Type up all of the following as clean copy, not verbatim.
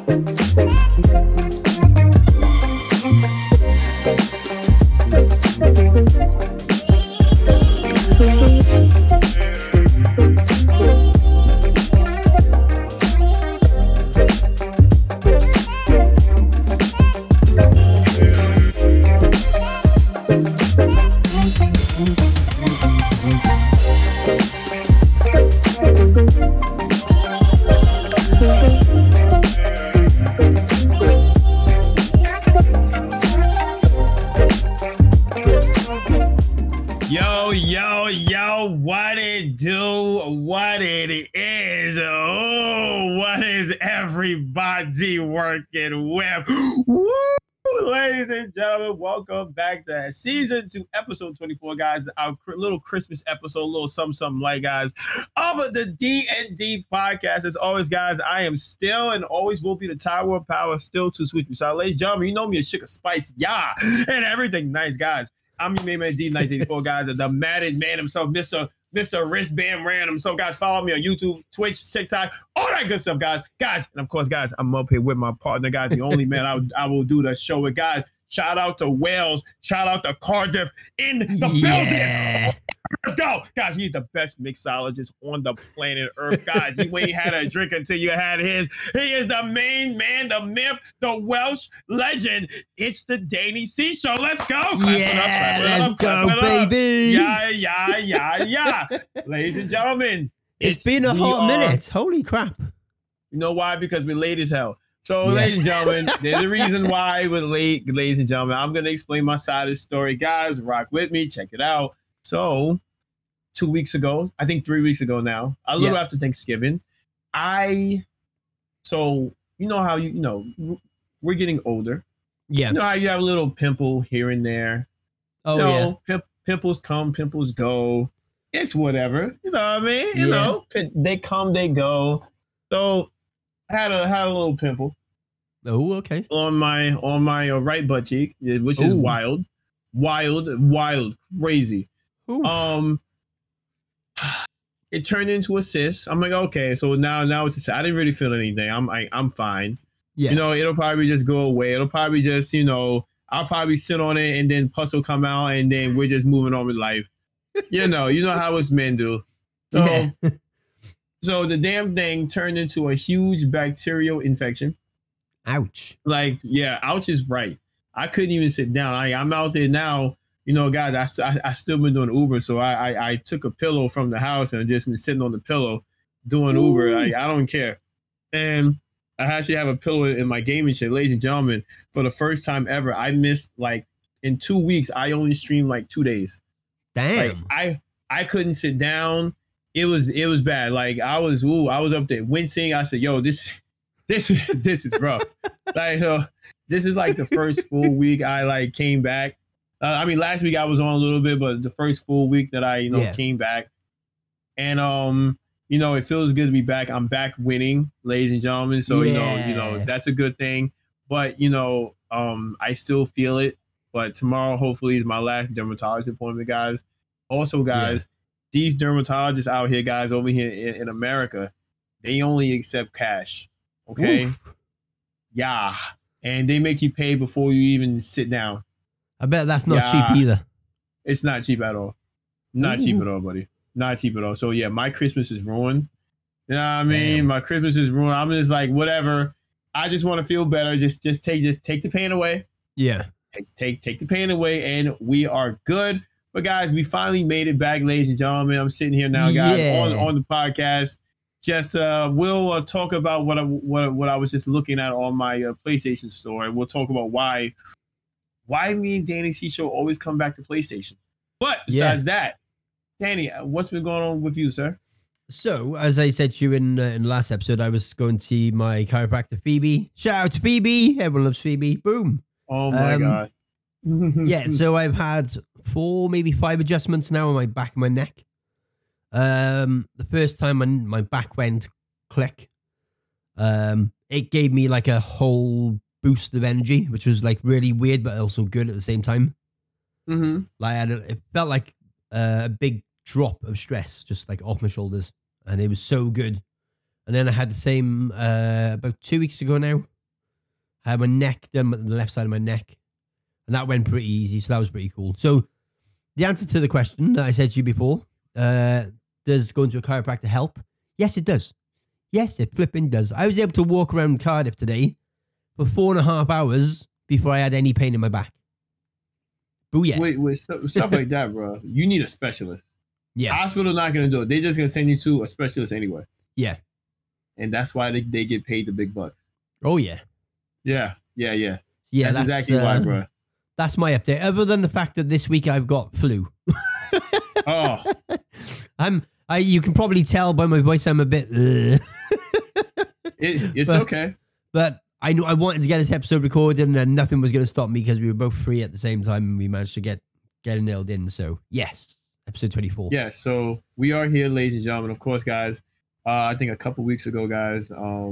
What it do, what it is. Oh, what is everybody working with? Woo! Ladies and gentlemen, welcome back to season 2, episode 24, guys. Our little Christmas episode, little something like, guys, of the D&D podcast. As always, guys, I am still and always will be the Tower of Power, still too sweet. So, ladies and gentlemen, you know me as Sugar Spice, yeah, and everything nice, guys. I'm your main man, D1984, guys, the matted man himself, Mr. Wristband Random. So, guys, follow me on YouTube, Twitch, TikTok, all that good stuff, guys. Guys, and of course, guys, I'm up here with my partner, guys, the only man I will do the show with, guys. Shout out to Wales. Shout out to Cardiff in the building. Let's go. Guys, he's the best mixologist on the planet Earth. Guys, you ain't had a drink until you had his. He is the main man, the myth, the Welsh legend. It's the Danny C Show. Let's go. Let's go, baby. Yeah. Ladies and gentlemen. It's been a hot minute. Holy crap. You know why? Because we're late as hell. So, ladies and gentlemen, there's a reason why we're late, ladies and gentlemen. I'm going to explain my side of the story. Guys, rock with me. Check it out. So, 2 weeks ago, I think 3 weeks ago now, a little after Thanksgiving, so you know how we're getting older. Yeah. You know how you have a little pimple here and there. Oh, pimples come, pimples go. It's whatever. You know what I mean? You know, they come, they go. So, I had a little pimple. Oh, okay. On my right butt cheek, which is wild, crazy. Ooh. It turned into a cyst. I'm like, okay, so now it's a cyst. I didn't really feel anything. I'm fine. Yeah. You know, it'll probably just go away. It'll probably just, I'll probably sit on it and then pus will come out and then we're just moving on with life. You know how us men do. So, so the damn thing turned into a huge bacterial infection. Ouch. Like, yeah, ouch is right. I couldn't even sit down. I'm out there now. You know, guys, I still been doing Uber, so I took a pillow from the house and just been sitting on the pillow doing Uber. Like, I don't care. And I actually have a pillow in my gaming chair. Ladies and gentlemen, for the first time ever, I missed, like, in 2 weeks, I only streamed, like, 2 days. Damn. Like, I couldn't sit down. It was bad. Like, I was up there wincing. I said, yo, this is rough. Like, this is, like, the first full week I, like, came back. I mean, last week I was on a little bit, but the first full week that I, came back. And, it feels good to be back. I'm back winning, ladies and gentlemen. So, that's a good thing. But, I still feel it. But tomorrow, hopefully, is my last dermatologist appointment, guys. Also, guys, these dermatologists out here, guys, over here in America, they only accept cash. Okay? Oof. Yeah. And they make you pay before you even sit down. I bet that's not cheap either. It's not cheap at all. Not cheap at all, buddy. Not cheap at all. So, yeah, my Christmas is ruined. You know what I mean? Damn. My Christmas is ruined. I'm just like, whatever. I just want to feel better. Just take the pain away. Yeah. Take the pain away, and we are good. But, guys, we finally made it back, ladies and gentlemen. I'm sitting here now, guys, on the podcast. Just we'll talk about what I was just looking at on my PlayStation store, and we'll talk about why me and Danny C Show always come back to PlayStation. But besides that, Danny, what's been going on with you, sir? So, as I said to you in the last episode, I was going to see my chiropractor, Phoebe. Shout out to Phoebe. Everyone loves Phoebe. Boom. Oh, my God. Yeah, so I've had 4, maybe 5 adjustments now on my back and my neck. The first time my back went click, it gave me like a whole boost of energy, which was like really weird, but also good at the same time. Mm-hmm. Like it felt like a big drop of stress just like off my shoulders, and it was so good. And then I had the same about 2 weeks ago now. I had my neck done, the left side of my neck, and that went pretty easy. So that was pretty cool. So the answer to the question that I said to you before, does going to a chiropractor help? Yes, it does. Yes, it flipping does. I was able to walk around Cardiff today for 4.5 hours before I had any pain in my back. Booyah. Wait, stuff like that, bro. You need a specialist. Yeah. Hospital not going to do it. They're just going to send you to a specialist anyway. Yeah. And that's why they get paid the big bucks. Oh, yeah. Yeah. Yeah, that's exactly why, bro. That's my update. Other than the fact that this week I've got flu. Oh. You can probably tell by my voice I'm a bit... It's okay. But I knew I wanted to get this episode recorded and nothing was going to stop me because we were both free at the same time and we managed to get it nailed in. So, yes, episode 24. Yeah, so we are here, ladies and gentlemen. Of course, guys, I think a couple weeks ago, guys,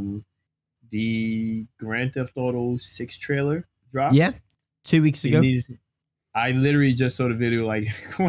the Grand Theft Auto 6 trailer dropped. Yeah, 2 weeks ago. I literally just saw the video like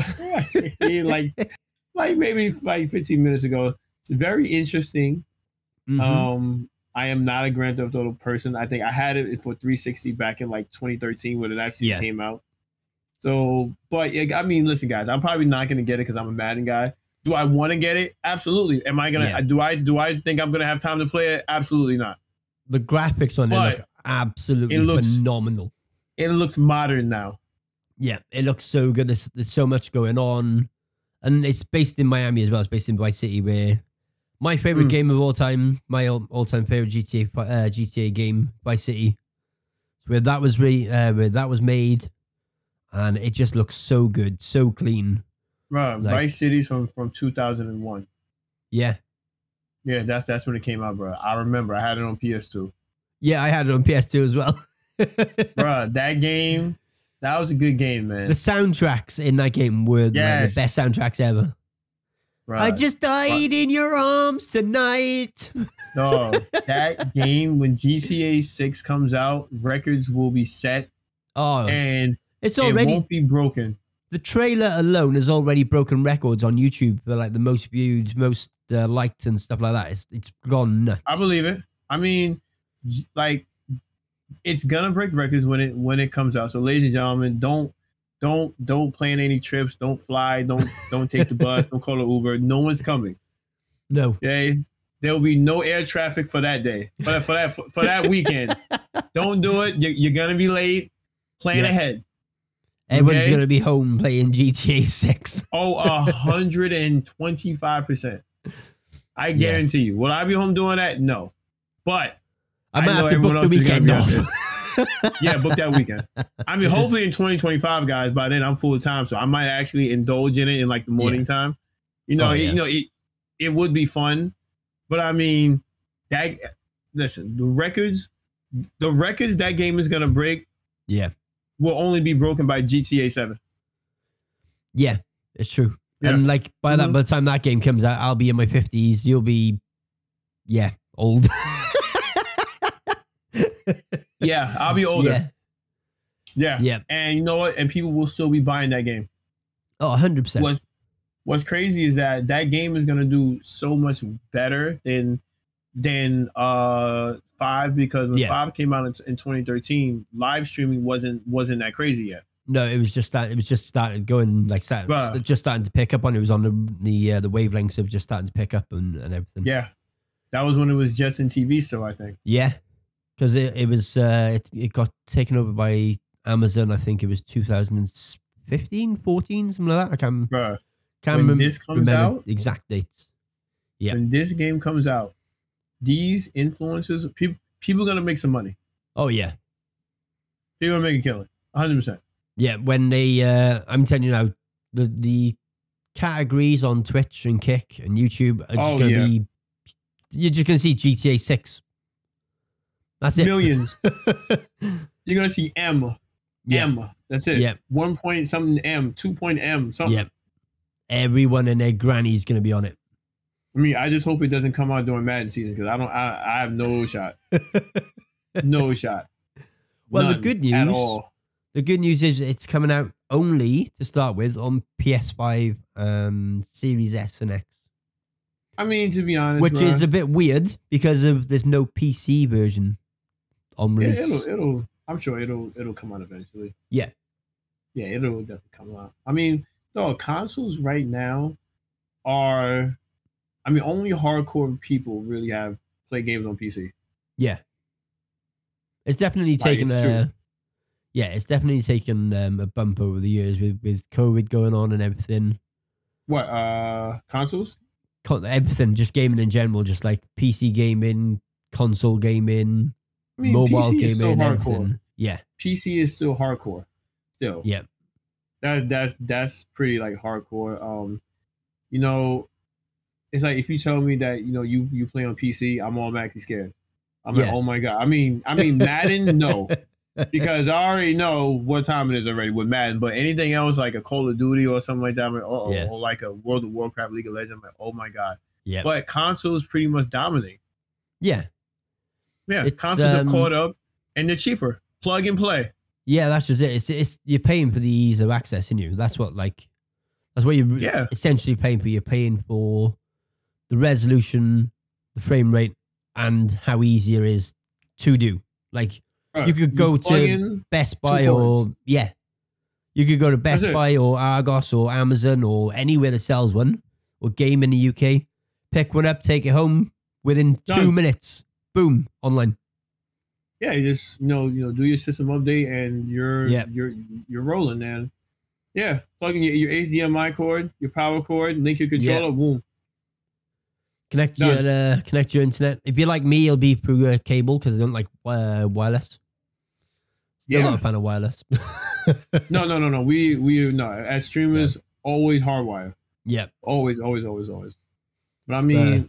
maybe 15 minutes ago. It's very interesting. Mm-hmm. I am not a Grand Theft Auto person. I think I had it for 360 back in like 2013 when it actually came out. So, but I mean, listen, guys, I'm probably not going to get it because I'm a Madden guy. Do I want to get it? Absolutely. Am I going to, do I think I'm going to have time to play it? Absolutely not. The graphics on it look absolutely phenomenal. It looks modern now. Yeah, it looks so good. There's so much going on. And it's based in Miami as well. It's based in Vice City, where my favorite game of all time, my all-time favorite GTA game, Vice City, where that was made, and it just looks so good, so clean. Bro, Vice City's from 2001. Yeah. Yeah, that's when it came out, bro. I remember. I had it on PS2. Yeah, I had it on PS2 as well. Bro, that game, that was a good game, man. The soundtracks in that game were like the best soundtracks ever. Right. I just died in your arms tonight. No, that game, when GTA 6 comes out, records will be set. Oh, and it won't be broken. The trailer alone has already broken records on YouTube for like the most viewed, most liked and stuff like that. It's gone nuts. I believe it. I mean, like, it's gonna break records when it comes out. So, ladies and gentlemen, don't plan any trips. Don't fly. Don't take the bus. Don't call an Uber. No one's coming. No. Okay. There will be no air traffic for that day. For that weekend. Don't do it. You're gonna be late. Plan ahead. Everyone's gonna be home playing GTA 6. Oh, 125%. I guarantee you. Will I be home doing that? No. But I might have to book the weekend off. Yeah, book that weekend. I mean, hopefully in 2025, guys, by then I'm full time, so I might actually indulge in it in like the morning time. It would be fun. But I mean, listen, the records that game is gonna break, will only be broken by GTA 7. Yeah, it's true. Yeah. And like by the time that game comes out, I'll be in my 50s. You'll be, old. Yeah, I'll be older. Yeah. And you know what? And people will still be buying that game. Oh, 100%. What's crazy is that game is gonna do so much better than 5, because when 5 came out in 2013, live streaming wasn't that crazy yet. No, it was just started going just starting to pick up on. It was on the wavelengths of just starting to pick up and everything. Yeah, that was when it was just in TV still, I think. Yeah, because it got taken over by Amazon. I think it was 2015, 14, something like that. I can't remember. This comes out, exact dates. Yeah, when this game comes out, these influencers, people are gonna make some money. Oh yeah, people are gonna make a killing, 100%. Yeah, when they, I'm telling you now, the categories on Twitch and Kick and YouTube are just going to be, you're just going to see GTA 6. That's it. Millions. You're going to see M. That's it. Yeah. 1 point something M, 2 point M, something. Yeah. Everyone and their granny is going to be on it. I mean, I just hope it doesn't come out during Madden season, because I have no shot. No shot. Well, none the good news. At all. The good news is it's coming out only to start with on PS5 and Series S and X. I mean, to be honest, which is a bit weird because there's no PC version. on Yeah, release. it'll. I'm sure it'll come out eventually. Yeah. Yeah, it'll definitely come out. I mean, no, consoles right now are. I mean, only hardcore people really have play games on PC. Yeah. It's definitely Like, taken it's true. it's definitely taken a bump over the years with COVID going on and everything. What consoles? Everything, just gaming in general, just like PC gaming, console gaming, I mean, mobile PC is still gaming, hardcore. everything. Yeah. PC is still hardcore. Still. Yeah. That's pretty like hardcore. You know, it's like if you tell me that you play on PC, I'm automatically scared. I'm like, Yeah. oh my god. I mean Madden, no, because I already know what time it is already with Madden. But anything else like a Call of Duty or something like that, I'm like, Yeah. or like a World of Warcraft, League of Legends, I'm like, oh my god. Yeah. But consoles pretty much dominate. Yeah. Yeah, It's, consoles have caught up, and they're cheaper. Plug and play. Yeah, that's just it. It's you're paying for the ease of accessing you. That's what you're Yeah. essentially paying for. You're paying for the resolution, the frame rate, and how easy it is to do. Like you could go plug to in Best Buy cords. you could go to Best That's it. Buy or Argos or Amazon or anywhere that sells one or game in the UK. Pick one up, take it home within 2 Done. minutes. Boom, online. Yeah, you just do your system update and you're Yep. you're rolling, man. Yeah, plug in your HDMI cord, your power cord, link your controller, boom. Connect Done. your internet. If you're like me, it'll be through cable because I don't like wireless. Still Yeah. not a fan of wireless. No. We no, as streamers always hardwire. Yeah. Always. But I mean,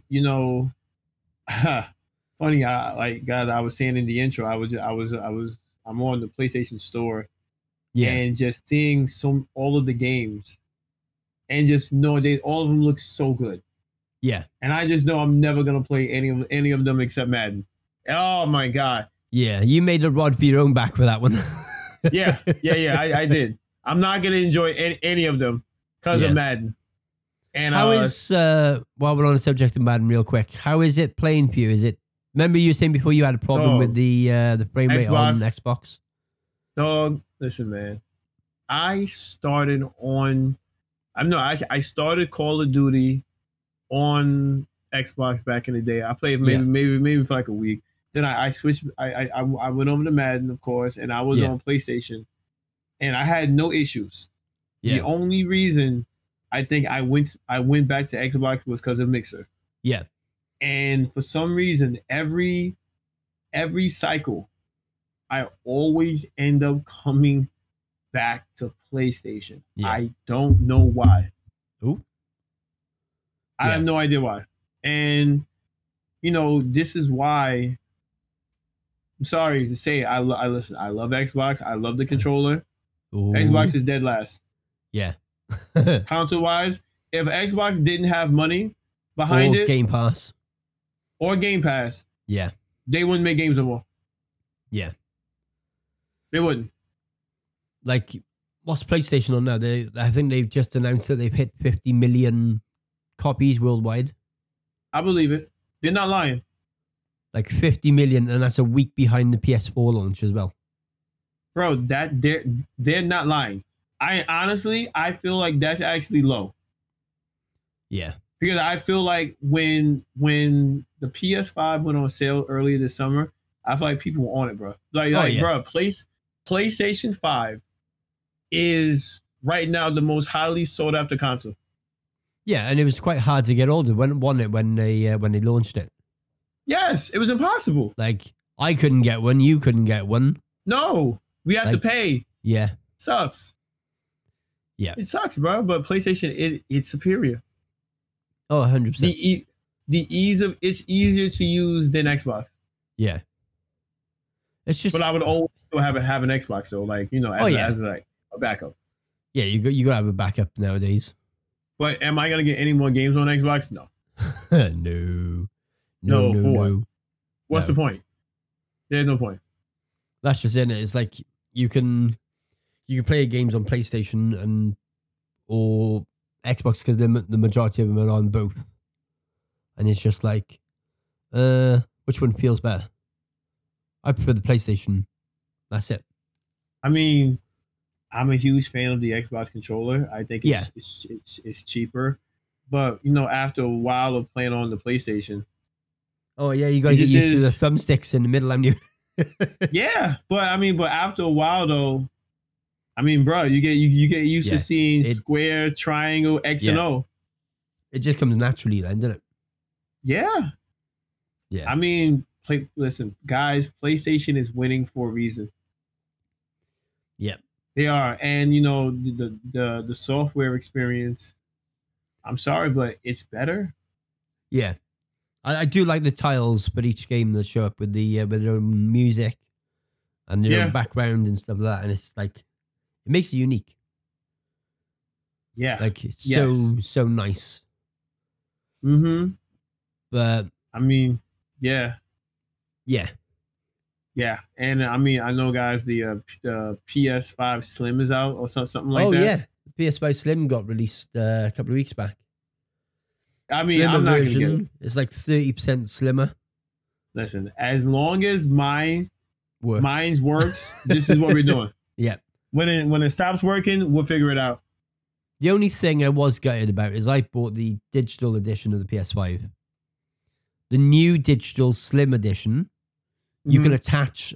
funny. I was saying in the intro, I'm on the PlayStation Store Yeah. and just seeing all of the games, and just knowing all of them look so good. Yeah. And I just know I'm never gonna play any of them except Madden. Oh my god. Yeah. You made a rod for your own back for that one. Yeah. I did. I'm not gonna enjoy any of them because of Madden. And how is while we're on the subject of Madden, real quick, how is it playing for you? Is it? Remember you were saying before you had a problem with the frame rate on Xbox? Dog, listen, man. I started Call of Duty on Xbox back in the day. I played maybe for like a week. Then I switched. I went over to Madden, of course, and I was on PlayStation, and I had no issues. Yeah. The only reason I think I went back to Xbox was because of Mixer. Yeah. And for some reason, every cycle, I always end up coming back to PlayStation. Yeah. I don't know why. Ooh. I have no idea why. And this is why. I'm sorry to say, I love Xbox. I love the controller. Ooh. Xbox is dead last. Yeah. Console wise, if Xbox didn't have money behind it, Game Pass or Game Pass, they wouldn't make games no more. Yeah. They wouldn't. Like, what's PlayStation on now? I think they've just announced that they've hit 50 million copies worldwide. I believe it. They're not lying. Like 50 million, and that's a week behind the PS4 launch as well. Bro, they're not lying. I feel like that's actually low. Yeah. Because I feel like when the PS5 went on sale earlier this summer, I feel like people were on it, bro. Bro, PlayStation 5 is right now the most highly sought after console. Yeah, and it was quite hard to get hold of when they launched it. Yes, it was impossible. Like, I couldn't get one, you couldn't get one. No, we have to pay. Yeah. Sucks. Yeah. It sucks, bro, but PlayStation it's superior. Oh, 100%. The ease of it's easier to use than Xbox. Yeah. It's just. But I would always have an Xbox though, as like a backup. Yeah, you got to have a backup nowadays. But am I gonna get any more games on Xbox? No. No. What's the point? There's no point. That's just in it. It's like you can play games on PlayStation or Xbox because the majority of them are on both, and it's just like, which one feels better? I prefer the PlayStation. That's it. I mean, I'm a huge fan of the Xbox controller. I think it's cheaper, but after a while of playing on the PlayStation, Oh yeah, you gotta get used to the thumbsticks in the middle, haven't you? yeah, but after a while though, bro, you get used to seeing square, triangle, X and O. It just comes naturally then, doesn't it? Yeah. Yeah. Listen, guys, PlayStation is winning for a reason. Yeah. They are. And the software experience, I'm sorry, but it's better. Yeah. I do like the tiles for each game that show up with their own music and their own background and stuff like that. And it's like, it makes it unique. Yeah. Like, it's so nice. Mm-hmm. But yeah. Yeah. Yeah. And I know, guys, the PS5 Slim is out or something like that. Oh, yeah. The PS5 Slim got released a couple of weeks back. Slimmer I'm not going to get it. It's like 30% slimmer. Listen, as long as mine works, this is what we're doing. Yeah. When it stops working, we'll figure it out. The only thing I was gutted about is I bought the digital edition of the PS5. The new digital Slim edition, you can attach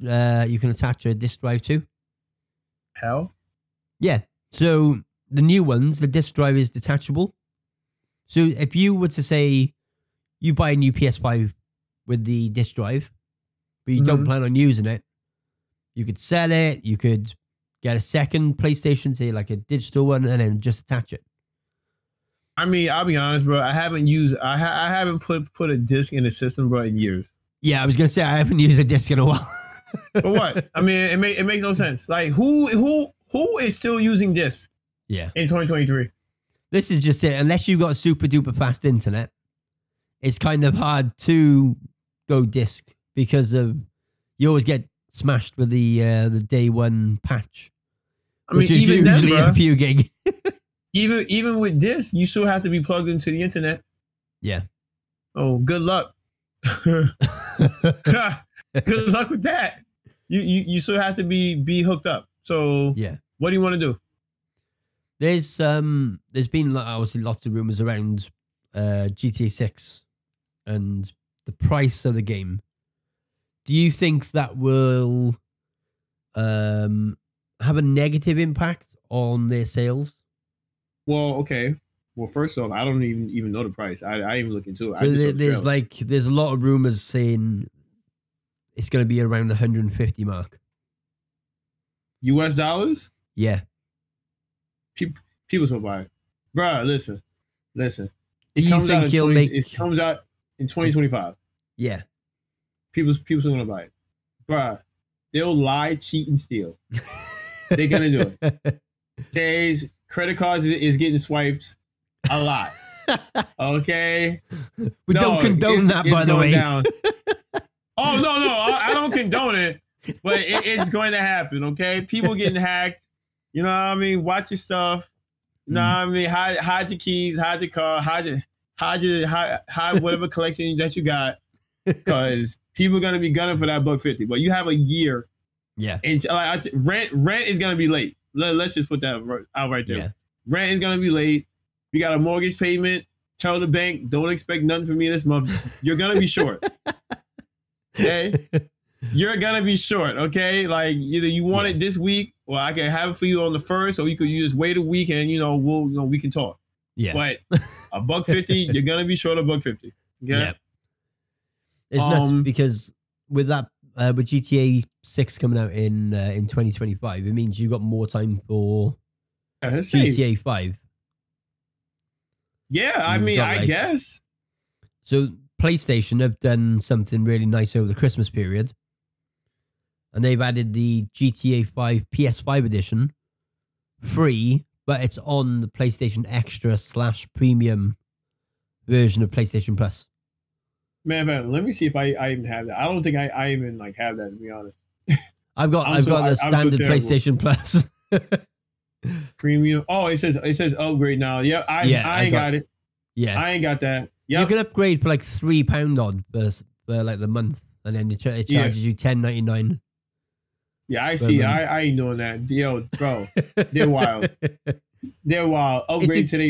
a disk drive to. Hell? Yeah. So the new ones, the disk drive is detachable. So if you were to say you buy a new PS5 with the disk drive, but you don't plan on using it, you could sell it. You could get a second PlayStation, say like a digital one, and then just attach it. I'll be honest, bro. I haven't put a disc in the system, bro, in years. Yeah, I was gonna say I haven't used a disc in a while. For what? It makes no sense. Like who is still using discs? Yeah. In 2023. This is just it. Unless you've got super duper fast internet, it's kind of hard to go disc because you always get smashed with the day one patch, which is usually a few gig. even with disc, you still have to be plugged into the internet. Yeah. Oh, good luck. Good luck with that. You still have to be hooked up. So yeah, what do you want to do? There's been obviously lots of rumors around GTA 6 and the price of the game. Do you think that will have a negative impact on their sales? Well, okay. Well, first off, I don't even know the price. I even look into it. So there's a lot of rumors saying it's going to be around the 150 mark. US dollars? Yeah. People still buy it. Bruh, listen. It comes out in 2025. Yeah. People still gonna buy it. Bruh, they'll lie, cheat, and steal. They're gonna do it. Days, credit cards is getting swiped a lot. Okay? We don't condone that, by the way. Down. Oh, no, I don't condone it, but it's going to happen, okay? People getting hacked. You know what I mean? Watch your stuff. You know what I mean? Hide your keys, hide your car, hide whatever collection that you got, because people are gonna be gunning for that $150. But you have a year. Yeah. And rent is gonna be late. Let's just put that out right there. Yeah. Rent is gonna be late. You got a mortgage payment. Tell the bank, don't expect nothing from me this month. You're gonna be short. Okay. You're gonna be short, okay? Like either you want it this week, or I can have it for you on the 1st, or you just wait a week and we can talk. Yeah. But $150, you're gonna be short of $150. Okay? Yeah. It's nuts because with that with GTA 6 coming out in 2025, it means you got more time for GTA 5. Yeah, I guess. So PlayStation have done something really nice over the Christmas period. And they've added the GTA 5 PS5 edition free, but it's on the PlayStation Extra / Premium version of PlayStation Plus. Man, let me see if I even have that. I don't think I even have that, to be honest. I've got the standard PlayStation Plus. Premium. Oh, it says upgrade now. Yeah, I ain't got it. Yeah, I ain't got that. Yep. You can upgrade for like £3 odd for like the month, and then it charges you $10.99. Yeah, I see. I ain't doing that. Yo, bro, they're wild. They're wild. Upgrade today,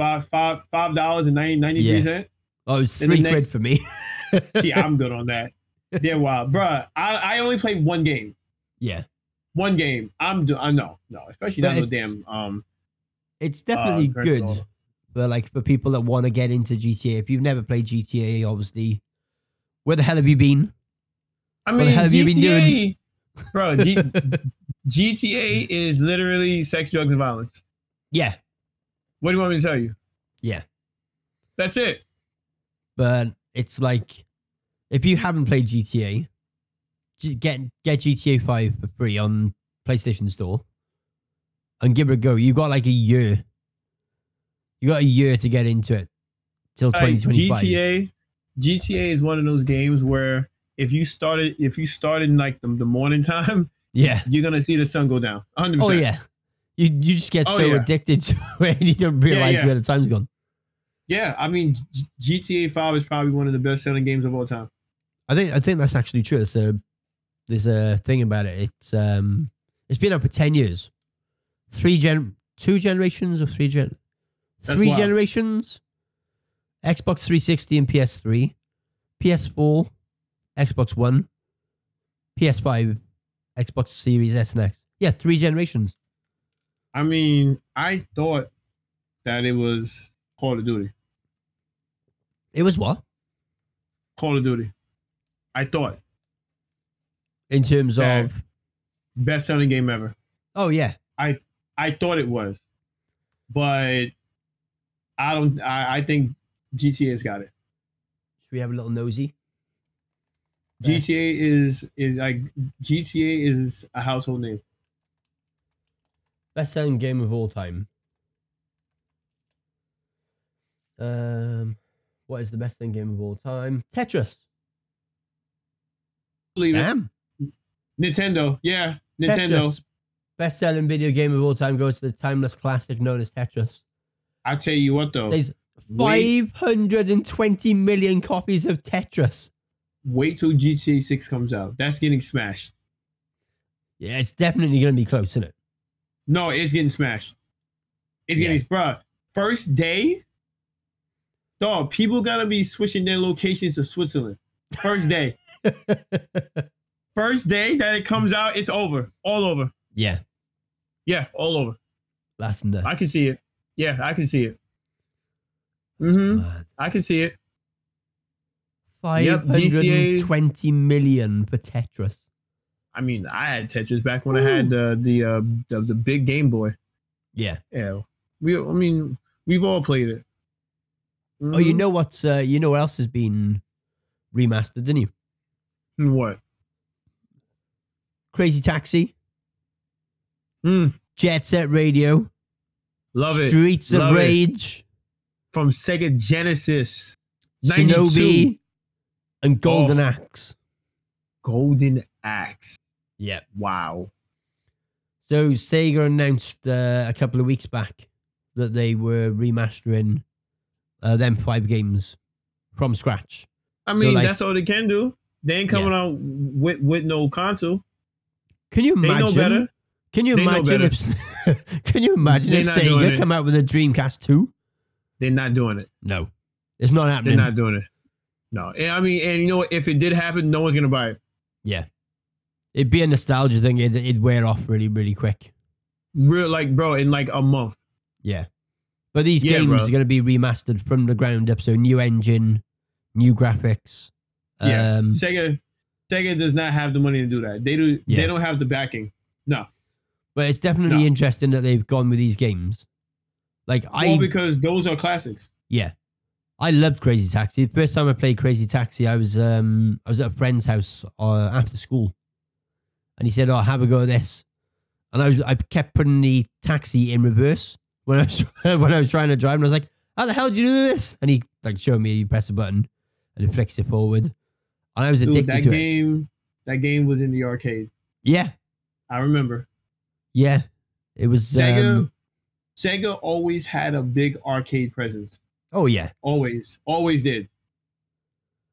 $5.93. Oh, it's £3 for me. See, I'm good on that. They're wild, bro. I only played one game. Yeah, one game. No, especially not no damn. It's definitely good for people that want to get into GTA. If you've never played GTA, obviously, where the hell have you been? I mean, what the hell have you been doing? Bro, GTA is literally sex, drugs, and violence. Yeah. What do you want me to tell you? Yeah. That's it. But it's like, if you haven't played GTA, get GTA 5 for free on PlayStation Store and give it a go. You got like a year. You got a year to get into it till 2025. GTA is one of those games where if you started in like the morning time, yeah, you're gonna see the sun go down. 100%. Oh yeah, you just get addicted to it and you don't realize where the time's gone. Yeah, I mean, GTA 5 is probably one of the best-selling games of all time. I think that's actually true. There's a thing about it. It's been out for 10 years. 2 generations or 3 generations. Xbox 360 and PS3, PS4, Xbox One, PS5, Xbox Series S and X. Yeah, 3 generations. I mean, I thought that it was Call of Duty. It was what? Call of Duty. I thought. In terms of best-selling game ever. Oh yeah. I thought it was, but I don't. I think GTA's got it. Should we have a little nosy? GTA is a household name. Best-selling game of all time. What is the best-selling game of all time? Tetris. Believe it. Nintendo. Yeah, Nintendo. Tetris. Best-selling video game of all time goes to the timeless classic known as Tetris. I tell you what, though. There's 520 million copies of Tetris. Wait till GTA 6 comes out. That's getting smashed. Yeah, it's definitely going to be close, isn't it? No, it's getting smashed. It's getting, bro. First day, dog, people got to be switching their locations to Switzerland. First day. First day that it comes out, it's over. All over. Yeah. Yeah, all over. That's nuts. I can see it. Yeah, I can see it. Mm-hmm. I can see it. 520 million for Tetris. I mean, I had Tetris back when I had the big Game Boy. Yeah. Yeah. We've all played it. Mm-hmm. Oh, you know what else has been remastered, didn't you? What? Crazy Taxi. Jet Set Radio. Love it. Streets of Rage. From Sega Genesis. Shinobi. And Golden Axe. Golden Axe. Yeah. Wow. So Sega announced a couple of weeks back that they were remastering them 5 games from scratch. I mean, that's all they can do. They ain't coming out with no console. Can you imagine? They know better. Can you imagine if Sega come out with a Dreamcast 2? They're not doing it. No. It's not happening. They're not doing it. No. I mean, and you know what? If it did happen, no one's going to buy it. Yeah. It'd be a nostalgia thing. It'd wear off really, really quick. Bro, in like a month. Yeah. But these games are going to be remastered from the ground up. So new engine, new graphics. Yeah. Sega does not have the money to do that. They do. Yeah. They don't have the backing. No. But it's definitely interesting that they've gone with these games. Because those are classics. Yeah. I loved Crazy Taxi. The first time I played Crazy Taxi, I was at a friend's house after school. And he said, "Oh, have a go at this." And I kept putting the taxi in reverse when I was trying to drive. And I was like, "How the hell do you do this?" And he showed me, you press a button and it flicks it forward. And I was addicted to it. That game was in the arcade. Yeah. I remember. Yeah. It was... Sega always had a big arcade presence. Oh, yeah. Always. Always did.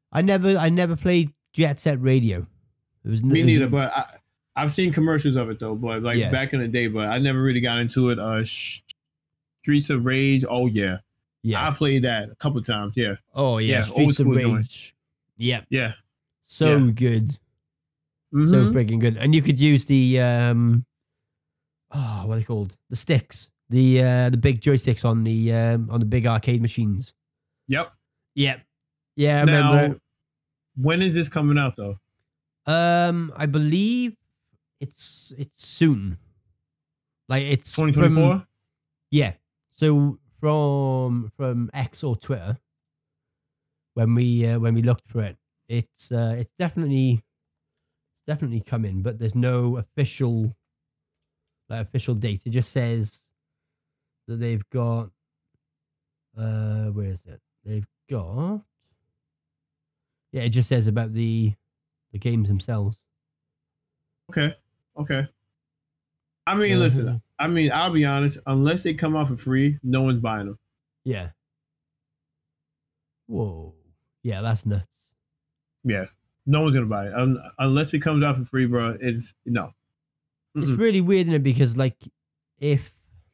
I never played Jet Set Radio. It was Me neither, but I've seen commercials of it though. But like Yeah. back in the day, but I never really got into it. Streets of Rage. Oh yeah, yeah. I played that a couple times. Yeah, Oh yeah, Yeah, Streets old of school Rage. joint. Yeah, yeah. so Yeah. good, so Mhm. freaking good. And you could use the what are they called? The sticks, the big joysticks on the big arcade machines. Yep. Yeah, yeah. I remember. Now, when is this coming out though? I believe it's soon. Like it's 2024. Yeah. So from X or Twitter, when we looked for it, it's definitely coming, but there's no official date. It just says that they've got where is it? They've got it just says about the games themselves. Okay. I mean, Mhm. listen. I mean, I'll be honest. Unless they come out for free, no one's buying them. Yeah. Whoa. Yeah, that's nuts. Yeah, no one's gonna buy it unless it comes out for free, bro. It's no. It's Mm-mm. really weird, isn't it? Because like if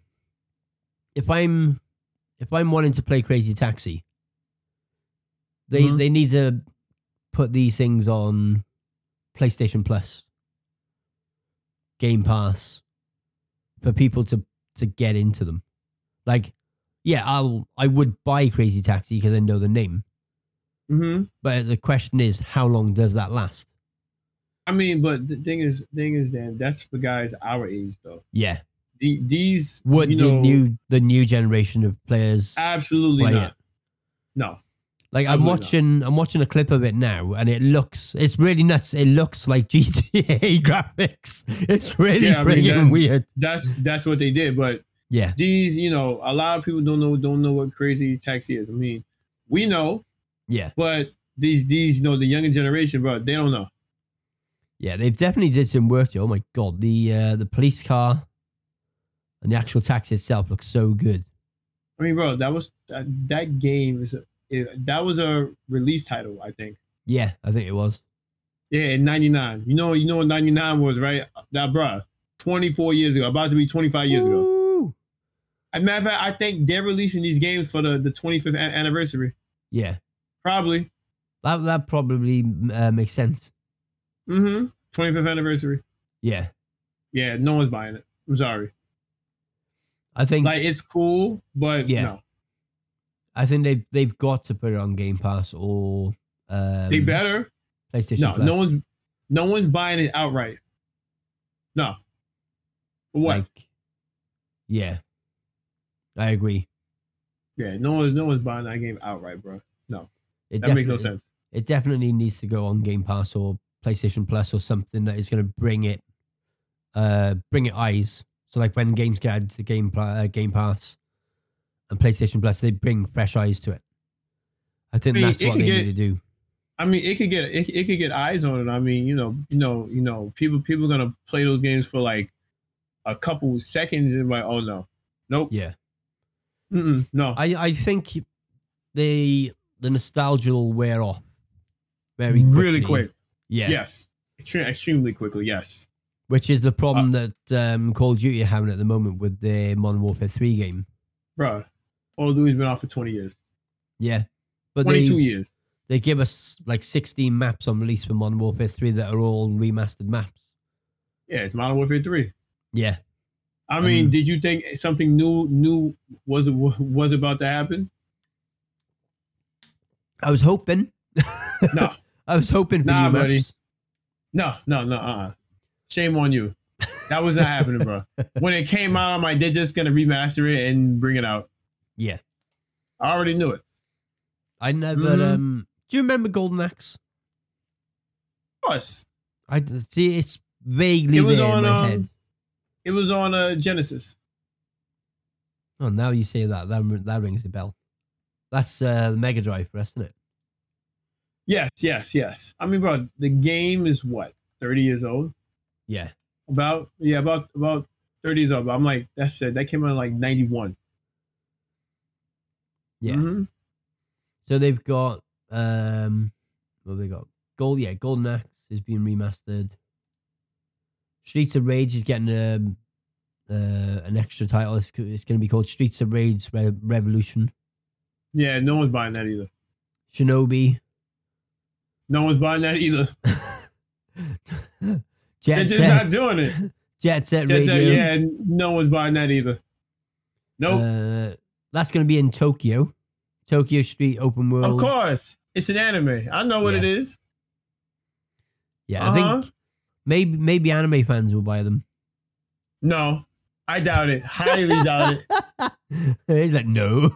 I'm wanting to play Crazy Taxi, Mhm. they need to put these things on PlayStation Plus, Game Pass, for people to get into them. Like, yeah, I would buy Crazy Taxi because I know the name, Mhm. but the question is, how long does that last? I mean, but the thing is, Dan, that's for guys our age, though. Yeah, These, would you know, the new generation of players absolutely play not. it? No. Like I'm watching a clip of it now, and it's really nuts. It looks like GTA graphics. It's really Yeah, I mean, freaking weird. That's what they did. But Yeah, these, you know, a lot of people don't know what Crazy Taxi is. I mean, we know, yeah, but these, you know, the younger generation, bro, they don't know. yeah. They've definitely did some work. Oh my god, the police car and the actual taxi itself looks so good. I mean, bro, that game that was a release title, I think. Yeah, I think it was. Yeah, in '99. You know what '99 was, right? That, bro, 24 years ago, about to be 25 years ago. Woo! As a matter of fact, I think they're releasing these games for the 25th anniversary. Yeah, Probably. that probably makes sense. 25th anniversary. Yeah, Yeah, no one's buying it. I'm sorry. I think Like, it's cool, but Yeah. no. I think they've got to put it on Game Pass or They better. PlayStation No, Plus. no one's buying it outright. No. For what? Like, yeah, I agree. Yeah, no one's buying that game outright, bro. No. It That makes no definitely- sense. It definitely needs to go on Game Pass or PlayStation Plus or something that is going to bring it eyes. So like when games get added to Game Pass and PlayStation Plus, they bring fresh eyes to it. I think I mean, that's it what could they get- need to do. I mean, it could get eyes on it. I mean, you know, people gonna play those games for like a couple seconds and like, oh no, nope, Yeah, no, I think the nostalgia will wear off very quickly. really quick. Yeah, Yes, extremely quickly. Yes, which is the problem that Call of Duty are having at the moment with their Modern Warfare 3 game. bro. Call of Duty's been out for 20 years, Yeah, but 22 years. they give us like 16 maps on release for Modern Warfare 3 that are all remastered maps. Yeah, it's Modern Warfare 3. Yeah, I mean, did you think something new was about to happen? I was hoping. No, I was hoping for Nah, new buddy. maps. no. Shame on you. That was not happening, bro. When it came out, I'm like, they're just gonna remaster it and bring it out. Yeah, I already knew it. I never. Mhm. Do you remember Golden Axe? Of course. I see. It's vaguely It was there on, in my head. It was on Genesis. Oh, now you say that rings a bell. That's Mega Drive for us, isn't it? Yes. I mean, bro, the game is what, 30 years old? Yeah. About 30 years old. But I'm like, that's it. That came out in like 91. Yeah. Mhm. So they've got What have they got? Golden Axe is being remastered. Streets of Rage is getting an extra title. It's going to be called Streets of Rage Revolution. Yeah, no one's buying that either. Shinobi. No one's buying that either. Jet They're just Set. not doing it. Jet Set Jet Set, Radio. yeah, no one's buying that either. Nope. That's going to be in Tokyo. Tokyo Street Open World. Of course. It's an anime. I know what it is. Yeah, I think maybe anime fans will buy them. No, I doubt it. Highly doubt it. He's like, no.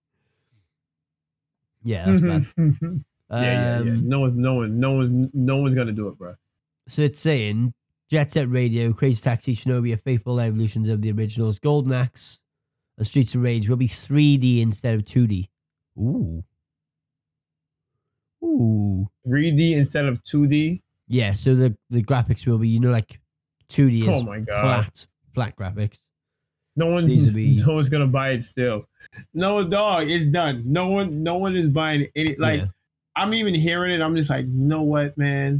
Yeah, that's bad. Yeah. No one's gonna do it, bro. So it's saying Jet Set Radio, Crazy Taxi, Shinobi are faithful evolutions of the originals. Golden Axe and Streets of Rage will be 3D instead of 2D. Ooh. 3D instead of 2D. Yeah, so the graphics will be, like 2D is Oh my God. flat graphics. No one's gonna buy it still. No, dog, it's done. No one is buying any. Like, Yeah. I'm even hearing it. I'm just like, you know what, man?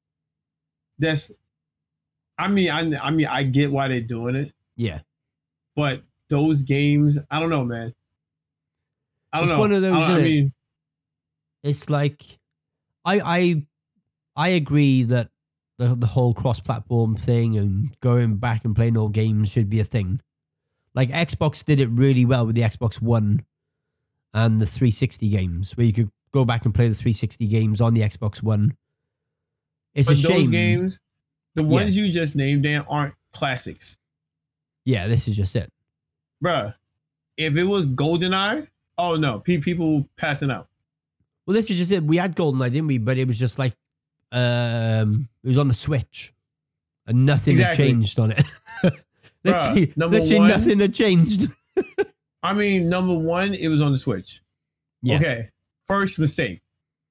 I get why they're doing it, Yeah. but those games, I don't know, man. I don't It's know. one of those, I mean, it's like I agree that the whole cross-platform thing and going back and playing old games should be a thing. Like Xbox did it really well with the Xbox One and the 360 games, where you could go back and play the 360 games on the Xbox One. It's but a shame. those games, the ones you just named, Dan, aren't classics. Yeah, this is just it. Bruh, if it was GoldenEye, oh no, people passing out. Well, this is just it. We had GoldenEye, didn't we? But it was just like, it was on the Switch, and nothing had changed on it. literally nothing had changed. I mean, number one, it was on the Switch. Yeah. Okay, first mistake.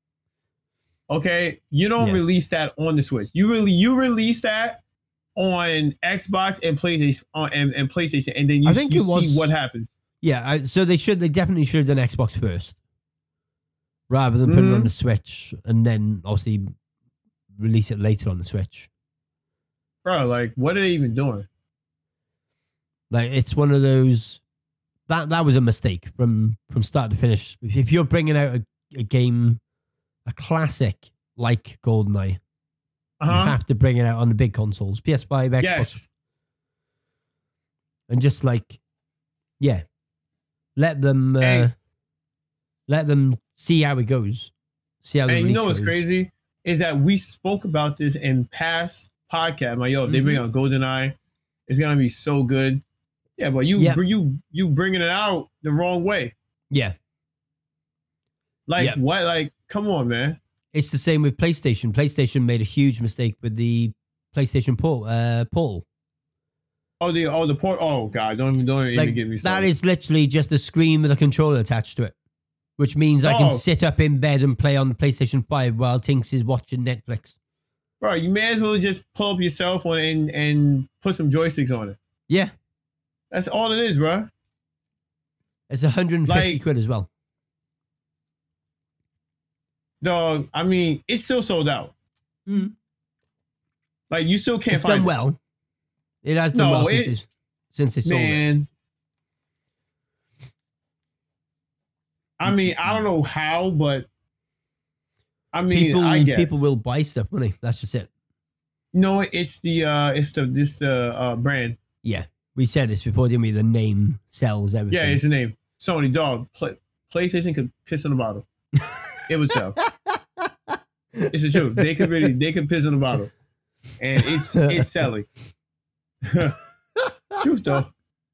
Okay, you don't release that on the Switch. You release that on Xbox and PlayStation, and PlayStation, and then you see what happens. Yeah, so they definitely should have done Xbox first, rather than putting it on the Switch and then obviously release it later on the Switch. Bro, like, what are they even doing? Like, it's one of those that was a mistake from start to finish. If you're bringing out a game, a classic like GoldenEye, you have to bring it out on the big consoles, PS5, Xbox, and just like, let them see how it goes. See how. And you know what's crazy is that we spoke about this in past podcasts. Like, yo, they bring out GoldenEye, it's gonna be so good. Yeah, but you bringing it out the wrong way. Yeah. Like what? Like, come on, man. It's the same with PlayStation. PlayStation made a huge mistake with the PlayStation Portal. The port. Oh God, don't even get me started. That is literally just a screen with a controller attached to it, which means I can sit up in bed and play on the PlayStation 5 while Tinks is watching Netflix. Bro, you may as well just pull up your cell phone and put some joysticks on it. Yeah. That's all it is, bro. It's 150 quid as well. Dog, I mean, it's still sold out. Like, you still can't find it. It's done well. It has done well since it's sold it. Man. I mean, I don't know how, but I mean, I guess people will buy stuff, won't they? That's just it. No, it's the brand. Yeah. We said this before, didn't we? The name sells everything. Yeah, it's the name. Sony, dog. PlayStation could piss in a bottle. It would sell. It's the truth. They could piss in a bottle, and it's selling. Truth though.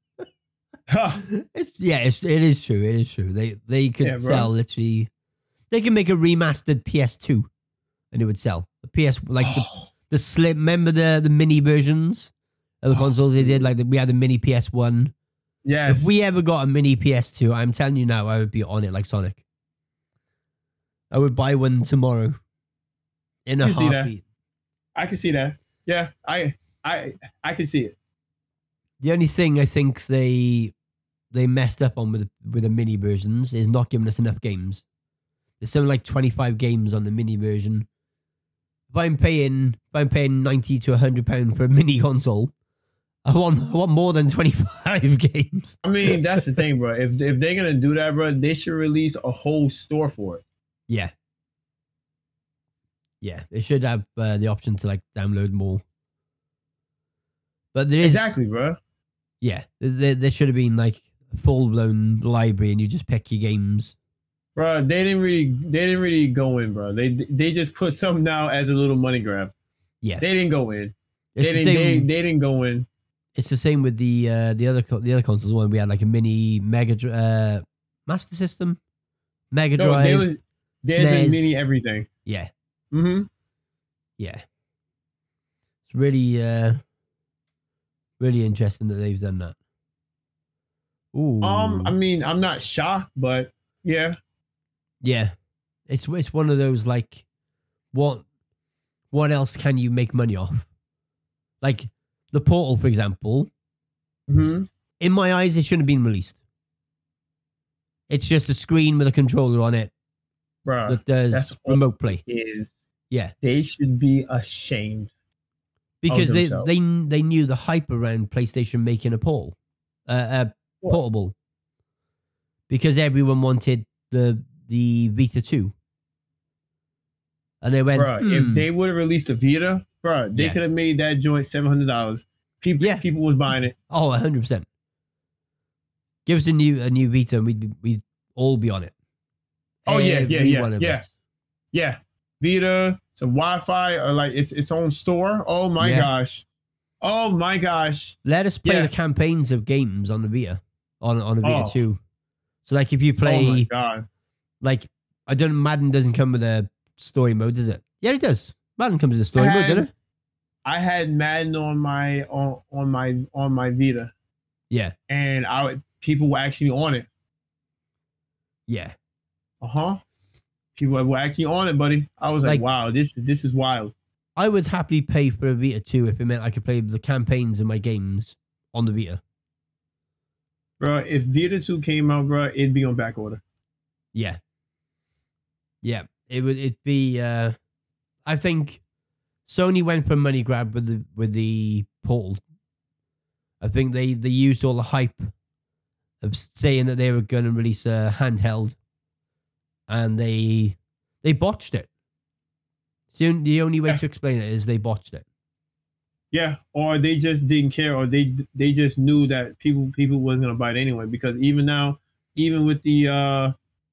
It is true. It is true. They could sell literally. They can make a remastered PS2, and it would sell. The PS the slim. Remember the mini versions of the consoles they did? Like we had the mini PS1. Yes. If we ever got a mini PS2, I'm telling you now, I would be on it like Sonic. I would buy one tomorrow. In a heartbeat. I can see that. Yeah, I can see it. The only thing I think they messed up on with the mini versions is not giving us enough games. There's something like 25 games on the mini version. If I'm paying 90 to £100 for a mini console, I want more than 25 games. I mean, that's the thing, bro. If they're gonna do that, bro, they should release a whole store for it. Yeah. Yeah, they should have the option to like download more. But there is Exactly, bro. Yeah, there should have been like a full-blown library, and you just pick your games. Bro, they didn't really go in, bro. They just put something out as a little money grab. Yeah, they didn't go in. It's They didn't go in. It's the same with the other consoles. When we had like a mini Master System, Mega Drive. There's SNES. a mini everything. Yeah. Mm-hmm. Yeah. It's really really interesting that they've done that. Ooh. I mean, I'm not shocked, but yeah. Yeah. It's one of those like, what else can you make money off? Like the Portal, for example. Mm-hmm. In my eyes, it shouldn't have been released. It's just a screen with a controller on it. Bro, that does remote play. Yeah, they should be ashamed because they knew the hype around PlayStation making a portable, because everyone wanted the Vita 2, and they went, bro, if they would have released a Vita, bro, they could have made that joint $700. People was buying it. Oh, 100%. Give us a new Vita, and we'd all be on it. Oh yeah. Vita, some Wi-Fi, or like its own store. Oh my gosh. Let us play the campaigns of games on the Vita, on a Vita 2. So like if you play, oh my god, like Madden doesn't come with a story mode, does it? Yeah, it does. Madden comes with a story mode, doesn't it? I had Madden on my Vita. Yeah, and people were actually on it. Yeah. People were actually on it, buddy. I was like, wow, this is wild. I would happily pay for a Vita 2 if it meant I could play the campaigns in my games on the Vita. Bro, if Vita 2 came out, bro, it'd be on back order. Yeah. Yeah. It'd be I think Sony went for a money grab with the Portal. I think they used all the hype of saying that they were going to release a handheld, and they botched it. So the only way to explain it is they botched it. Yeah, or they just didn't care, or they just knew that people wasn't gonna buy it anyway. Because even now, even with the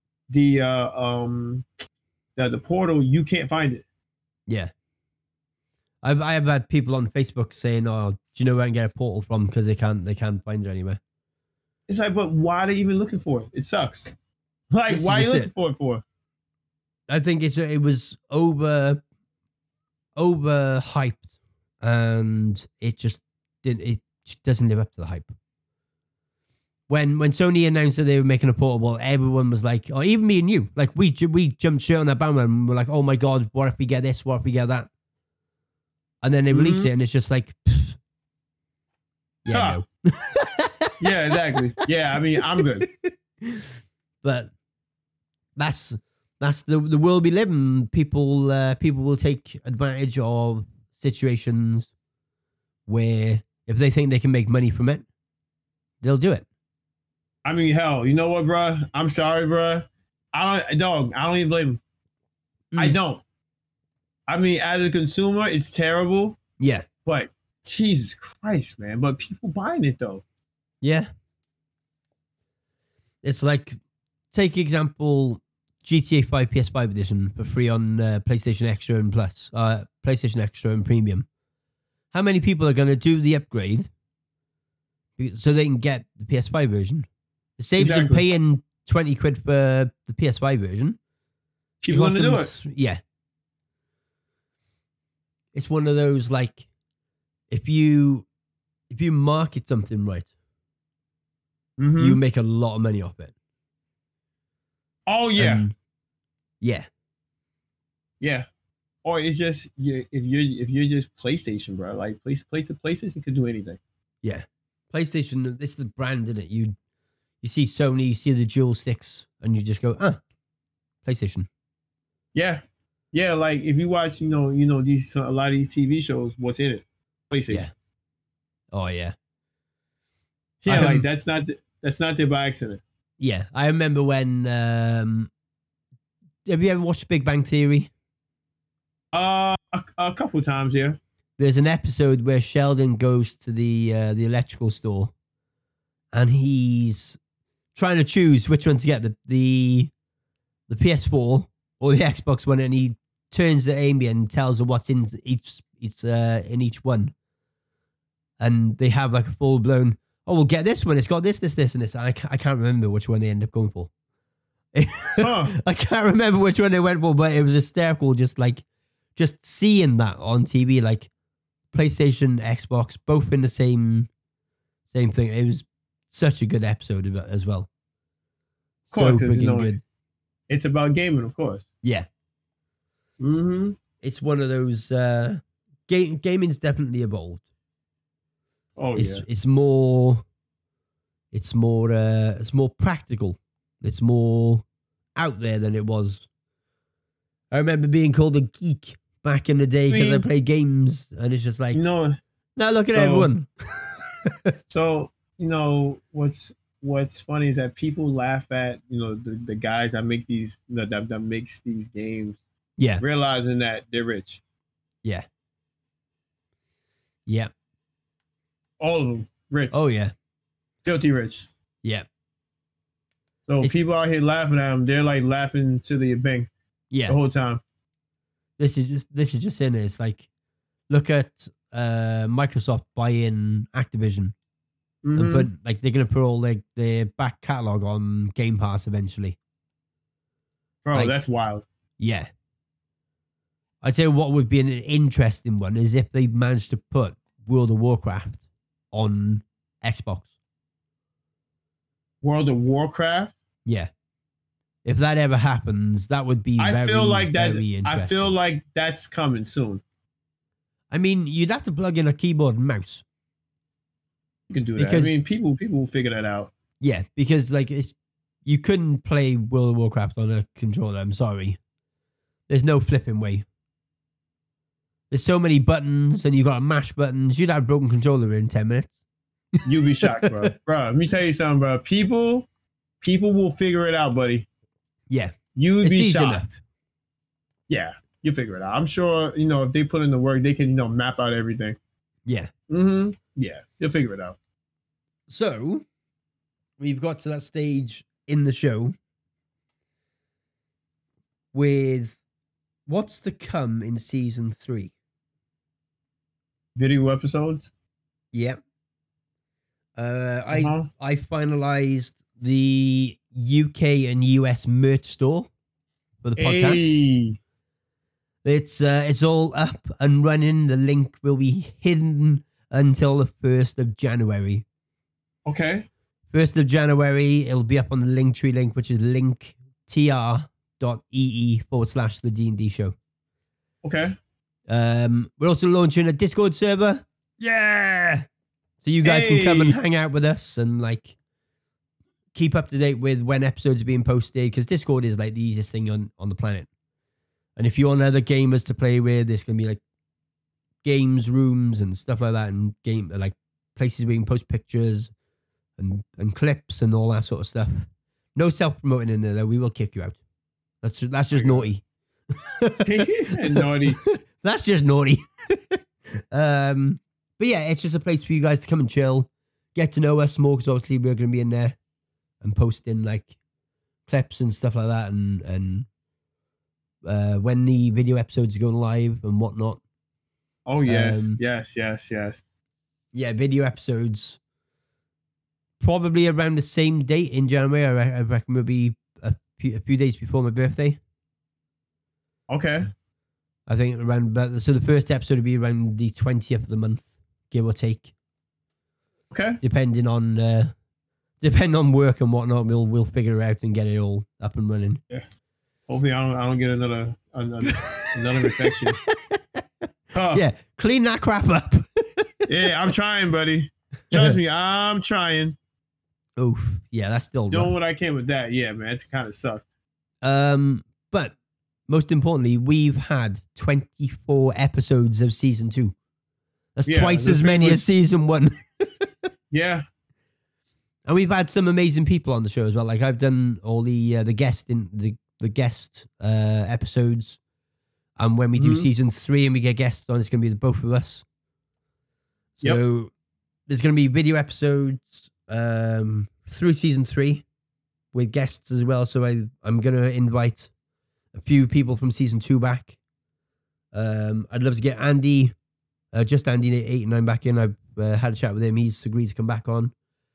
Portal, you can't find it. Yeah, I have had people on Facebook saying, "Oh, do you know where I can get a Portal from?" Because they can't find it anywhere. It's like, but why are they even looking for it? It sucks. Like, why are you looking for it for? I think it was over hyped, and it just doesn't live up to the hype. When Sony announced that they were making a portable, everyone was like, or even me and you, like we jumped straight on that bandwagon and we're like, oh my god, what if we get this? What if we get that? And then they release it, and it's just like, pfft. Yeah, no. Yeah, exactly. Yeah, I mean, I'm good. But that's the world we live in. People will take advantage of situations where if they think they can make money from it, they'll do it. I mean, hell, you know what, bro? I'm sorry, bro. I don't even blame them. I don't. I mean, as a consumer, it's terrible. Yeah. But Jesus Christ, man. But people buying it though. Yeah. It's like, take example, GTA 5 PS5 edition for free on PlayStation Extra and Plus, PlayStation Extra and Premium. How many people are going to do the upgrade so they can get the PS5 version? It saves them paying 20 quid for the PS5 version. People want to do it. Yeah. It's one of those, like, if you market something right, you make a lot of money off it. Oh yeah. Yeah. Yeah. Or it's just if you're just PlayStation, bro. Like PlayStation can do anything. Yeah. PlayStation, this is the brand, isn't it? You see Sony, you see the dual sticks, and you just go, PlayStation. Yeah, yeah. Like if you watch, these a lot of these TV shows, what's in it? PlayStation. Yeah. Oh yeah. Yeah, like that's not there by accident. Yeah, I remember when. Have you ever watched Big Bang Theory? A couple times, yeah. There's an episode where Sheldon goes to the electrical store, and he's trying to choose which one to get, the PS4 or the Xbox One, and he turns to Amy and tells her what's in each one, and they have like a full blown. Oh, we'll get this one. It's got this, and this. And I can't remember which one they end up going for. Huh. I can't remember which one they went for, but it was hysterical. Just seeing that on TV, like PlayStation, Xbox, both in the same thing. It was such a good episode as well. Of course, so freaking good. It's about gaming, of course. Yeah. Mm-hmm. It's one of those. Gaming's definitely evolved. Oh yeah. It's more practical. It's more out there than it was. I remember being called a geek back in the day because I played games, and it's just like, now look at everyone. So what's funny is that people laugh at the guys that make these that makes these games. Yeah, realizing that they're rich. Yeah. Yeah. All of them rich. Oh yeah. Filthy rich. Yeah. So people out here laughing at them, they're like laughing to the bank. Yeah. The whole time. This is just in it. It's like, look at Microsoft buying Activision, and they're gonna put all their back catalog on Game Pass eventually. Bro, that's wild. Yeah. I'd say what would be an interesting one is if they managed to put World of Warcraft on Xbox. World of Warcraft? Yeah. If that ever happens, that would be very interesting. I feel like that's coming soon. I mean, you'd have to plug in a keyboard and mouse. You can do that. I mean, people will figure that out. Yeah, because you couldn't play World of Warcraft on a controller. I'm sorry. There's no flipping way. There's so many buttons, and you got to mash buttons. You'd have a broken controller in 10 minutes. You'll be shocked, bro. Bro, let me tell you something, bro. People will figure it out, buddy. Yeah. You'd be shocked. Yeah, you'll figure it out. I'm sure, if they put in the work, they can, map out everything. Yeah. Mm-hmm. Yeah, you'll figure it out. So, we've got to that stage in the show with what's to come in season 3. Video episodes? Yep. I finalized the UK and US merch store for the podcast. It's all up and running. The link will be hidden until the 1st of January. Okay. 1st of January, it'll be up on the Linktree link, which is linktr.ee/the D&D show. Okay. We're also launching a Discord server. Yeah. So you guys can come and hang out with us and keep up to date with when episodes are being posted, because Discord is the easiest thing on the planet. And if you want other gamers to play with, there's going to be games rooms and stuff like that, and places where you can post pictures and clips and all that sort of stuff. No self-promoting in there, though. We will kick you out. That's just naughty. Naughty. That's just naughty. But yeah, it's just a place for you guys to come and chill, get to know us more, because obviously we're going to be in there and posting clips and stuff like that, and when the video episodes are going live and whatnot. Oh yes, yes. Yeah, video episodes probably around the same date in January. I reckon will be a few days before my birthday. Okay. I think so the first episode will be around the 20th of the month, give or take. Okay. Depending on work and whatnot, we'll figure it out and get it all up and running. Yeah. Hopefully, I don't get another infection. Oh. Yeah, clean that crap up. Yeah, I'm trying, buddy. Trust me, I'm trying. Oof. Yeah, that's still doing what I can with that. Yeah, man, it kind of sucked. But most importantly, we've had 24 episodes of season 2. That's twice as many as season 1. Yeah. And we've had some amazing people on the show as well. Like I've done all the guest episodes, and when we do season 3 and we get guests on, it's going to be the both of us. So there's going to be video episodes through season 3 with guests as well. So I'm going to invite a few people from season 2 back. I'd love to get Andy, just Andy 89 back in. I've had a chat with him. He's agreed to come back on.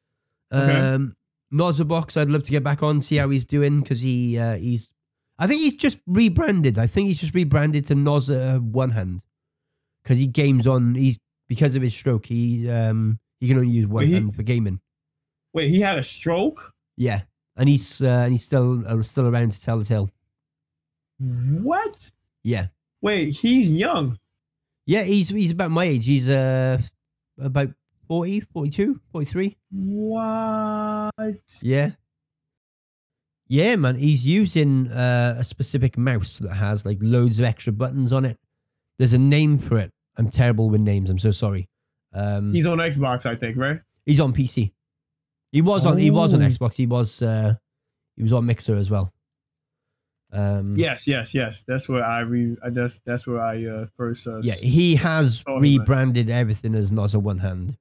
Nozzabox, I'd love to get back on, see how he's doing, because I think he's just rebranded. I think he's just rebranded to Nozza One Hand, because he games on. Because of his stroke, he can only use one hand for gaming. Wait, he had a stroke? Yeah, and he's still around to tell the tale. What? Yeah. Wait, he's young. Yeah, he's about my age. He's about 40, 42, 43. What? Yeah. Yeah, man. He's using a specific mouse that has like loads of extra buttons on it. There's a name for it. I'm terrible with names. I'm so sorry. He's on Xbox, I think, right? He's on PC. He was on Xbox. He was on Mixer as well. Yes. That's where that's where I first. He has rebranded everything as Nozza One Hand.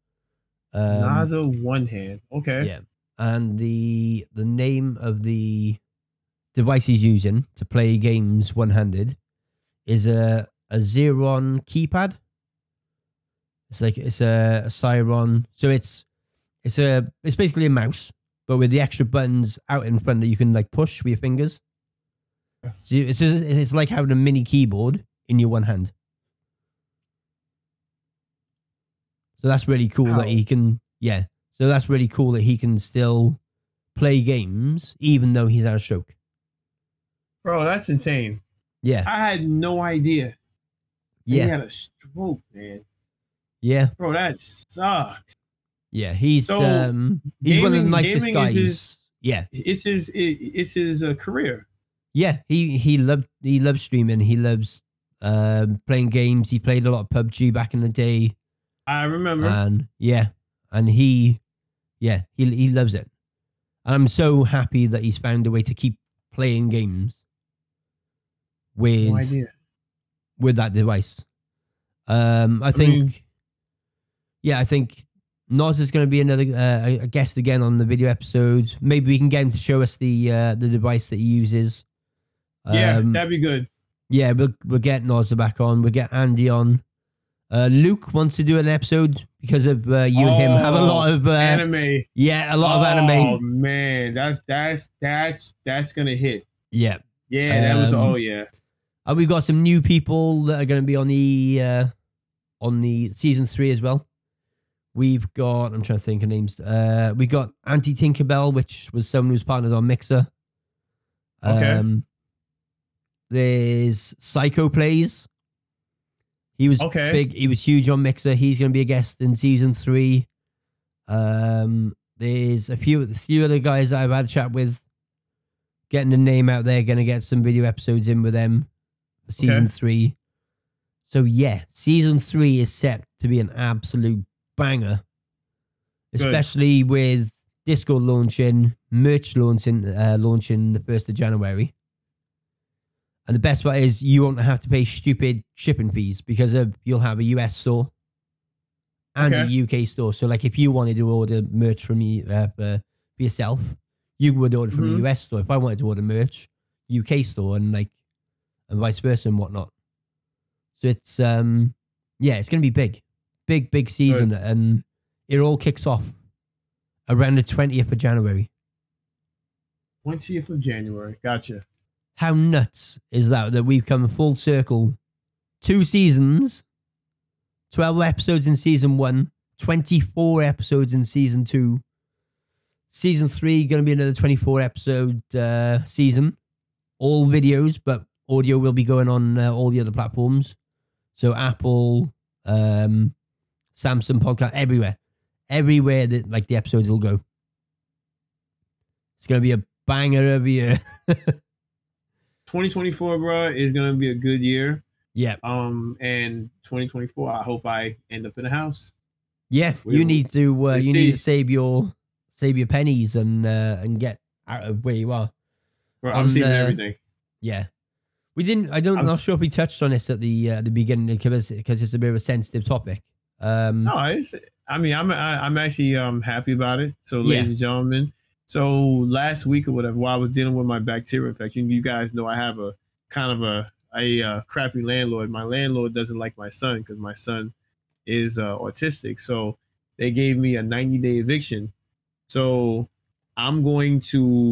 Nozza One Hand. Okay. Yeah, and the name of the device he's using to play games one-handed is a Xeron keypad. It's a Xeron. So it's basically a mouse, but with the extra buttons out in front that you can like push with your fingers. So it's like having a mini keyboard in your one hand. So that's really cool that he can. Yeah. So that's really cool that he can still play games even though he's had a stroke. Bro, that's insane. Yeah. I had no idea. Yeah. He had a stroke, man. Yeah. Bro, that sucks. Yeah, he's one of the nicest guys. It's his career. Yeah, he loves streaming. He loves playing games. He played a lot of PUBG back in the day. I remember. And he loves it. And I'm so happy that he's found a way to keep playing games with that device. I think Noz is going to be another a guest again on the video episode. Maybe we can get him to show us the device that he uses. That'd be good. Yeah, we'll get Noz back on. We'll get Andy on. Luke wants to do an episode because of you and him have a lot of anime. Yeah, a lot of anime. Oh man, that's gonna hit. Yeah, yeah, that was. Oh yeah. And we've got some new people that are going to be on the season 3 as well. We've got, I'm trying to think of names. We got Auntie Tinkerbell, which was someone who's partnered on Mixer. Okay. There's Psycho Plays. He was big. He was huge on Mixer. He's going to be a guest in season 3. There's a few other guys that I've had a chat with. Getting the name out there. Going to get some video episodes in with them for season 3. So yeah, season 3 is set to be an absolute banger, especially with Discord launching, merch launching the 1st of January. And the best part is you won't have to pay stupid shipping fees because you'll have a US store and a UK store. So like if you wanted to order merch from me for yourself, you would order from the US store. If I wanted to order merch, UK store and vice versa and whatnot. So it's it's going to be big. Big season, and it all kicks off around the 20th of January. 20th of January, gotcha. How nuts is that we've come full circle? 2 seasons, 12 episodes in season 1, 24 episodes in season 2. Season 3 going to be another 24 episode season. All videos, but audio will be going on all the other platforms. So Apple, Samsung Podcast, everywhere that like the episodes will go. It's going to be a banger every year. 2024, bro, is gonna be a good year. Yeah. And 2024, I hope I end up in a house. Yeah, you need to save your pennies and get out of where you are. Bro, I'm saving everything. Yeah, we didn't. I'm not sure if we touched on this at the beginning because it's a bit of a sensitive topic. No, I'm actually happy about it. So, ladies and gentlemen, so last week or whatever, while I was dealing with my bacterial infection, you guys know I have a kind of a crappy landlord. My landlord doesn't like my son because my son is autistic. So they gave me a 90-day eviction. So I'm going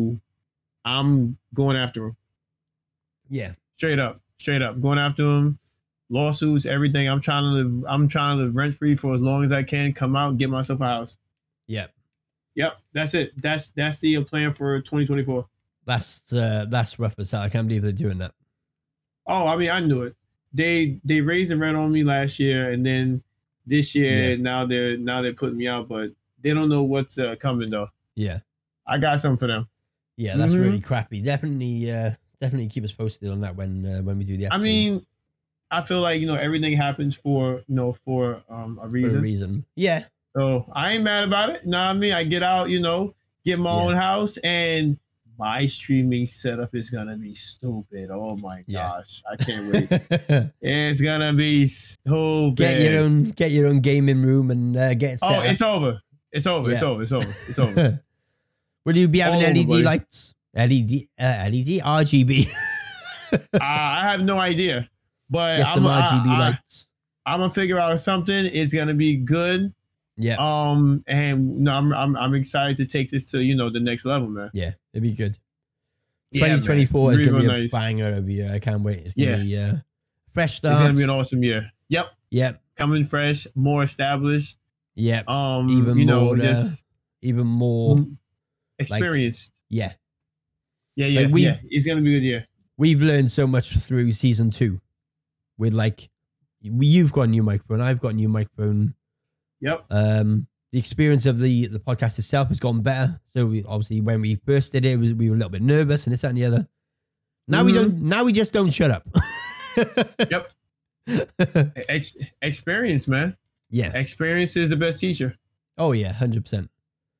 after him. Yeah. Straight up going after him. Lawsuits, everything. I'm trying to live rent free for as long as I can. Come out and get myself a house. Yep. That's it. That's the plan for 2024. That's rough as hell. I can't believe they're doing that. Oh, I mean, I knew it. They raised the rent on me last year, and then this year now they're putting me out, but they don't know what's coming though. Yeah, I got something for them. Yeah, that's really crappy. Definitely keep us posted on that when we do the episode. I mean, I feel like everything happens for a reason. For a reason. Yeah. So I ain't mad about it. Know what I mean? I get out, get my own house, and my streaming setup is gonna be stupid. Oh my gosh, I can't wait. It's gonna be so bad. Get your own gaming room and get it set up. It's over. It's over. Will you be having LED lights? LED, RGB. I have no idea, but I'm RGB lights. I'm gonna figure out something. It's gonna be good. Yeah. And no, I'm excited to take this to the next level, man. Yeah, it'd be good. 2024 is gonna be a banger of a year. I can't wait. It's gonna be fresh start. It's gonna be an awesome year. Yep. Coming fresh, more established. Yep. Even more experienced. Yeah. It's gonna be a good year. We've learned so much through season 2. With you've got a new microphone, I've got a new microphone. Yep. The experience of the podcast itself has gone better. So obviously when we first did it, we were a little bit nervous and this, that, and the other. Now we don't. Now we just don't shut up. Yep. Experience, man. Yeah. Experience is the best teacher. Oh yeah, 100%.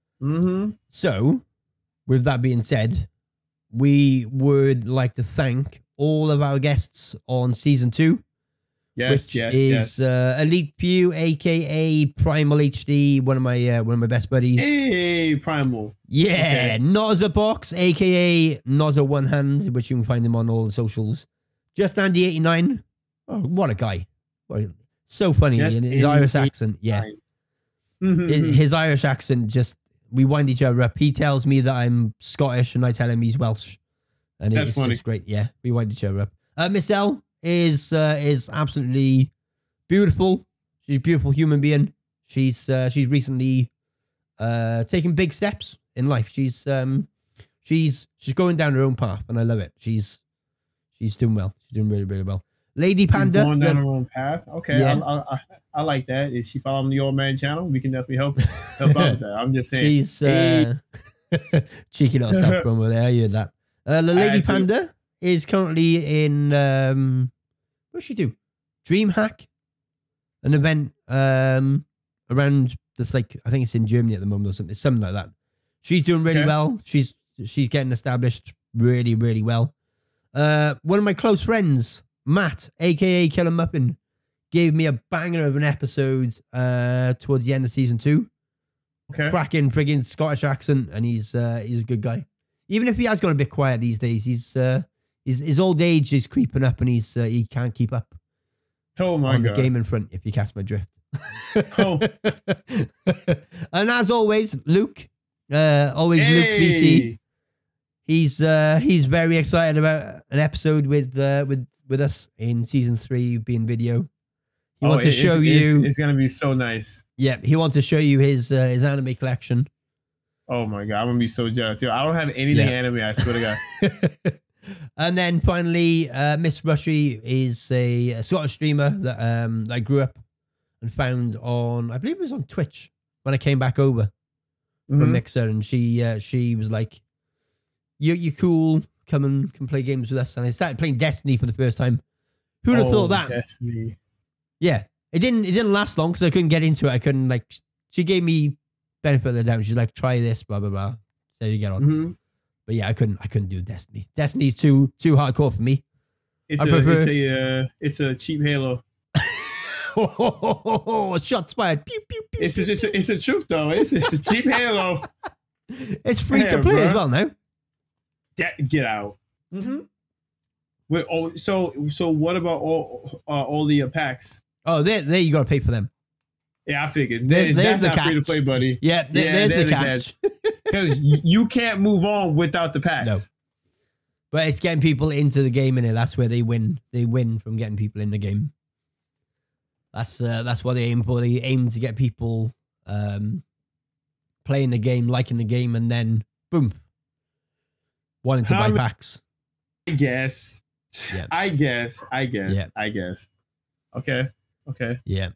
So, with that being said, we would like to thank all of our guests on season 2. Yes, which is Elite Pew, aka Primal HD, one of my best buddies. Hey, Primal. Yeah, okay. Nozza Box, aka Nozza One Hand, which you can find him on all the socials. Just Andy 89. Oh, what a guy! So funny in his Irish accent. Yeah, his Irish accent just we wind each other up. He tells me that I'm Scottish, and I tell him he's Welsh, and it's funny. Just great. Yeah, we wind each other up. Miss L is absolutely beautiful. She's a beautiful human being. She's recently taken big steps in life. She's going down her own path, and I love it. She's doing well. She's doing really, really well. Lady Panda. She's going down her own path. Okay, yeah. I like that. Is she following the Old Man channel? We can definitely help out with that. I'm just saying. She's cheeky little self promo there. I heard that. The Lady Panda is currently in what does she do? DreamHack, an event around this, I think it's in Germany at the moment or something. It's something like that. She's doing really well. She's getting established really, really well. One of my close friends, Matt, aka Killer Muppin, gave me a banger of an episode towards the end of season 2. Okay. Cracking friggin' Scottish accent, and he's a good guy. Even if he has gone a bit quiet these days, his old age is creeping up, and he can't keep up. Oh my on God. The gaming front, if you catch my drift. Oh. And as always, Luke, Luke VT. He's very excited about an episode with us in season 3 being video. He wants to show you. It's gonna be so nice. Yeah, he wants to show you his anime collection. Oh my God, I'm gonna be so jealous. Yo, I don't have anything anime. I swear to God. And then finally, Miss Rushy is a Scottish streamer that I grew up and found on, I believe it was on Twitch when I came back over from Mixer, and she was like, "You're cool, come and play games with us. And I started playing Destiny for the first time. Who'd have thought that? Destiny. Yeah. It didn't last long because I couldn't get into it. I couldn't, like, she gave me benefit of the doubt. She's like, try this, blah, blah, blah. So you get on. Mm-hmm. But yeah, I couldn't do Destiny. Destiny's too hardcore for me. It's a cheap Halo. Shots fired. Pew, pew, pew, It's a truth though. It's a cheap Halo. It's free to play as well now. Get out. Mm-hmm. Wait, so what about all the packs? Oh, there you got to pay for them. Yeah, I figured. There's that's the not catch. free to play, buddy. Yeah, there's the catch. Because you can't move on without the packs. No. But it's getting people into the game, and that's where they win. They win from getting people in the game. That's what they aim for. They aim to get people playing the game, liking the game, and then boom, wanting to buy packs. I guess. Yeah. I guess. Yeah. I guess. Okay. Yeah.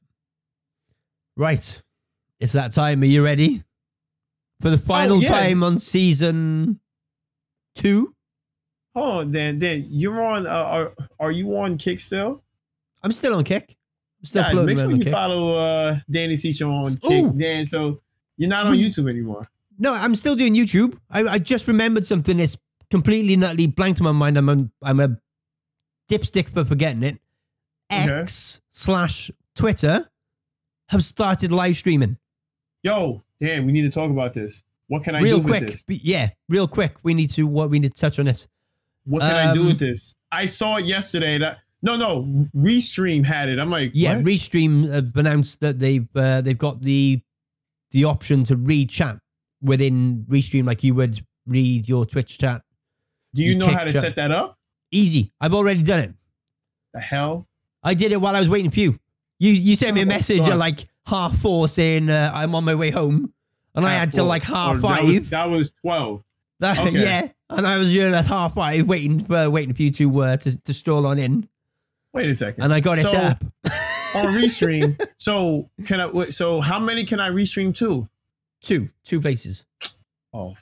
Right. It's that time. Are you ready? For the final time on season 2? Oh, then you're on. Are you on Kick still? I'm still on Kick. I'm still Guys, floating make around sure on you Kick. follow Danny C Show on Kick. Ooh. Dan, so you're not on YouTube anymore. No, I'm still doing YouTube. I just remembered something that's completely nutty blanked in my mind. I'm a dipstick for forgetting it. Okay. X/Twitter have started live streaming. Yo, Dan, we need to talk about this. What can I Real do quick. with this? Yeah, real quick. We need to touch on this. What can I do with this? I saw it yesterday. No, Restream had it. I'm like, yeah, what? Restream have announced that they've got the option to read chat within Restream, like you would read your Twitch chat. Do you know Kick how to chat. set that up? Easy. I've already done it. The hell? I did it while I was waiting for you. You sent me a message at like 4:30 saying I'm on my way home, and I had till like 5:30. That was 12. Okay. Yeah, and I was here at 5:30 waiting for you to stroll on in. Wait a second. And I got it set up on Restream. So So how many can I restream to? Two places. Oh.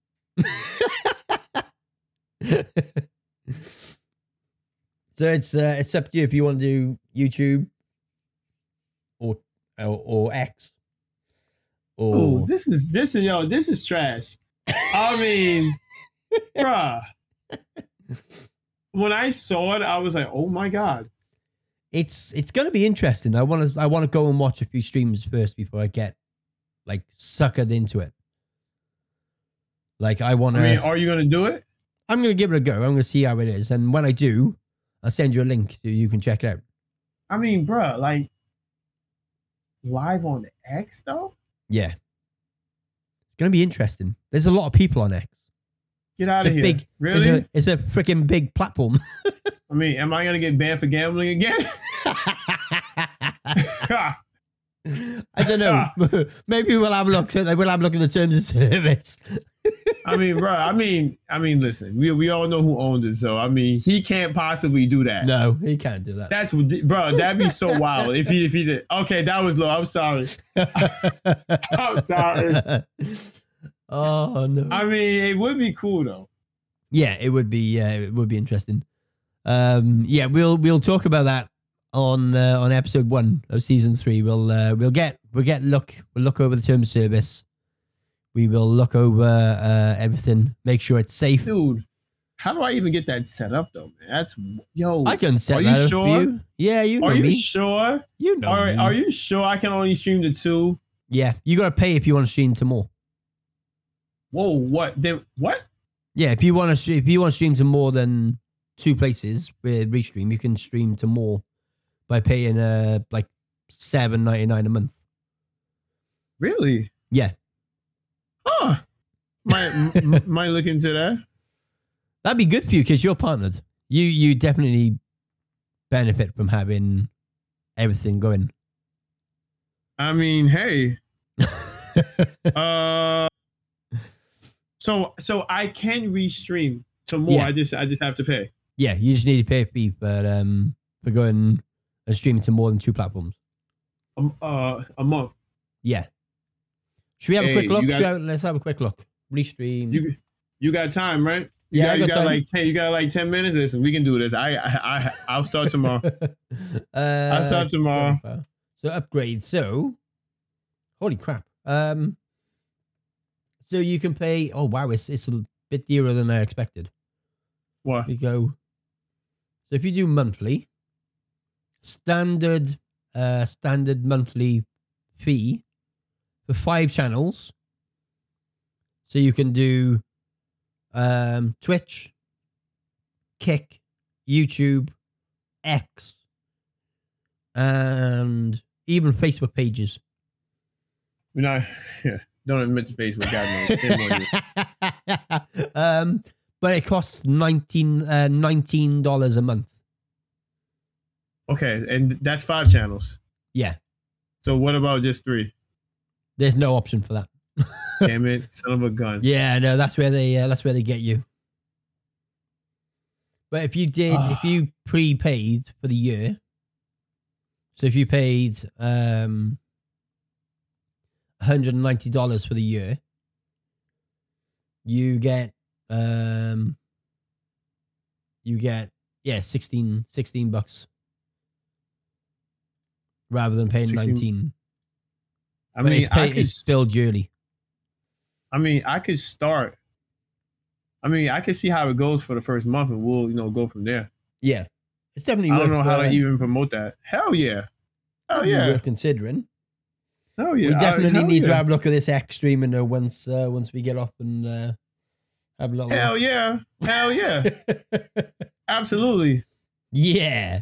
So it's up to you if you want to do YouTube or X. Oh, this is trash. I mean, bruh. When I saw it, I was like, "Oh my god!" It's gonna be interesting. I want to go and watch a few streams first before I get like suckered into it. Like I want to. I mean, are you gonna do it? I'm gonna give it a go. I'm gonna see how it is, and when I do, I'll send you a link so you can check it out. I mean, bruh, like live on X though. Yeah, it's gonna be interesting. There's a lot of people on X. Get out of here! Big, Really? It's a freaking big platform. I mean, am I gonna get banned for gambling again? I don't know. Maybe we'll have a look. We'll have a look at the terms of service. I mean, bro. I mean, listen. We all know who owned it, so I mean, he can't possibly do that. No, he can't do that. That's bro. That'd be so wild if he did. Okay, that was low. I'm sorry. I'm sorry. Oh no. I mean, it would be cool though. Yeah, it would be. Yeah, it would be interesting. Yeah, we'll talk about that on episode 1 of season 3. We'll look over the terms of service. We will look over everything. Make sure it's safe. Dude, how do I even get that set up though, man? That's I can set are that you up sure? for you. Yeah, you know Are you me. sure? You know me. Are you sure I can only stream to 2? Yeah, you gotta pay if you want to stream to more. Whoa, what? What? Yeah, if you want to stream to more than 2 places with Restream, you can stream to more by paying like $7.99 a month. Really? Yeah. Huh. Might look into that. That'd be good for you because you're partnered. You definitely benefit from having everything going. I mean, hey. So I can restream to more. Yeah. I just have to pay. Yeah, you just need to pay a fee for going and streaming to more than 2 platforms. A month. Yeah. Should we have a quick look? you got- Let's have a quick look. Restream. You got time, right? You got like 10 minutes. Listen, we can do this. I'll start tomorrow. I'll start tomorrow. So upgrade. So, holy crap. So you can pay. Oh wow, it's a bit dearer than I expected. What? We go. So if you do monthly, standard monthly fee for 5 channels. So you can do Twitch, Kick, YouTube, X, and even Facebook pages. Don't even mention Facebook. God knows. But it costs $19 a month. Okay, and that's 5 channels. Yeah. So what about just 3? There's no option for that. Damn it, son of a gun. Yeah, no, that's where they get you. But if you prepaid for the year, so if you paid $190 for the year, you get 16 bucks rather than paying 19. I mean, it's billed yearly. I mean, I could start. I mean, I could see how it goes for the first month, and we'll go from there. Yeah, it's definitely. I don't know how to even promote that. Hell yeah, worth considering. Oh yeah, we definitely need to have a look at this X streaming though once we get off and have a little. Hell yeah, absolutely. Yeah.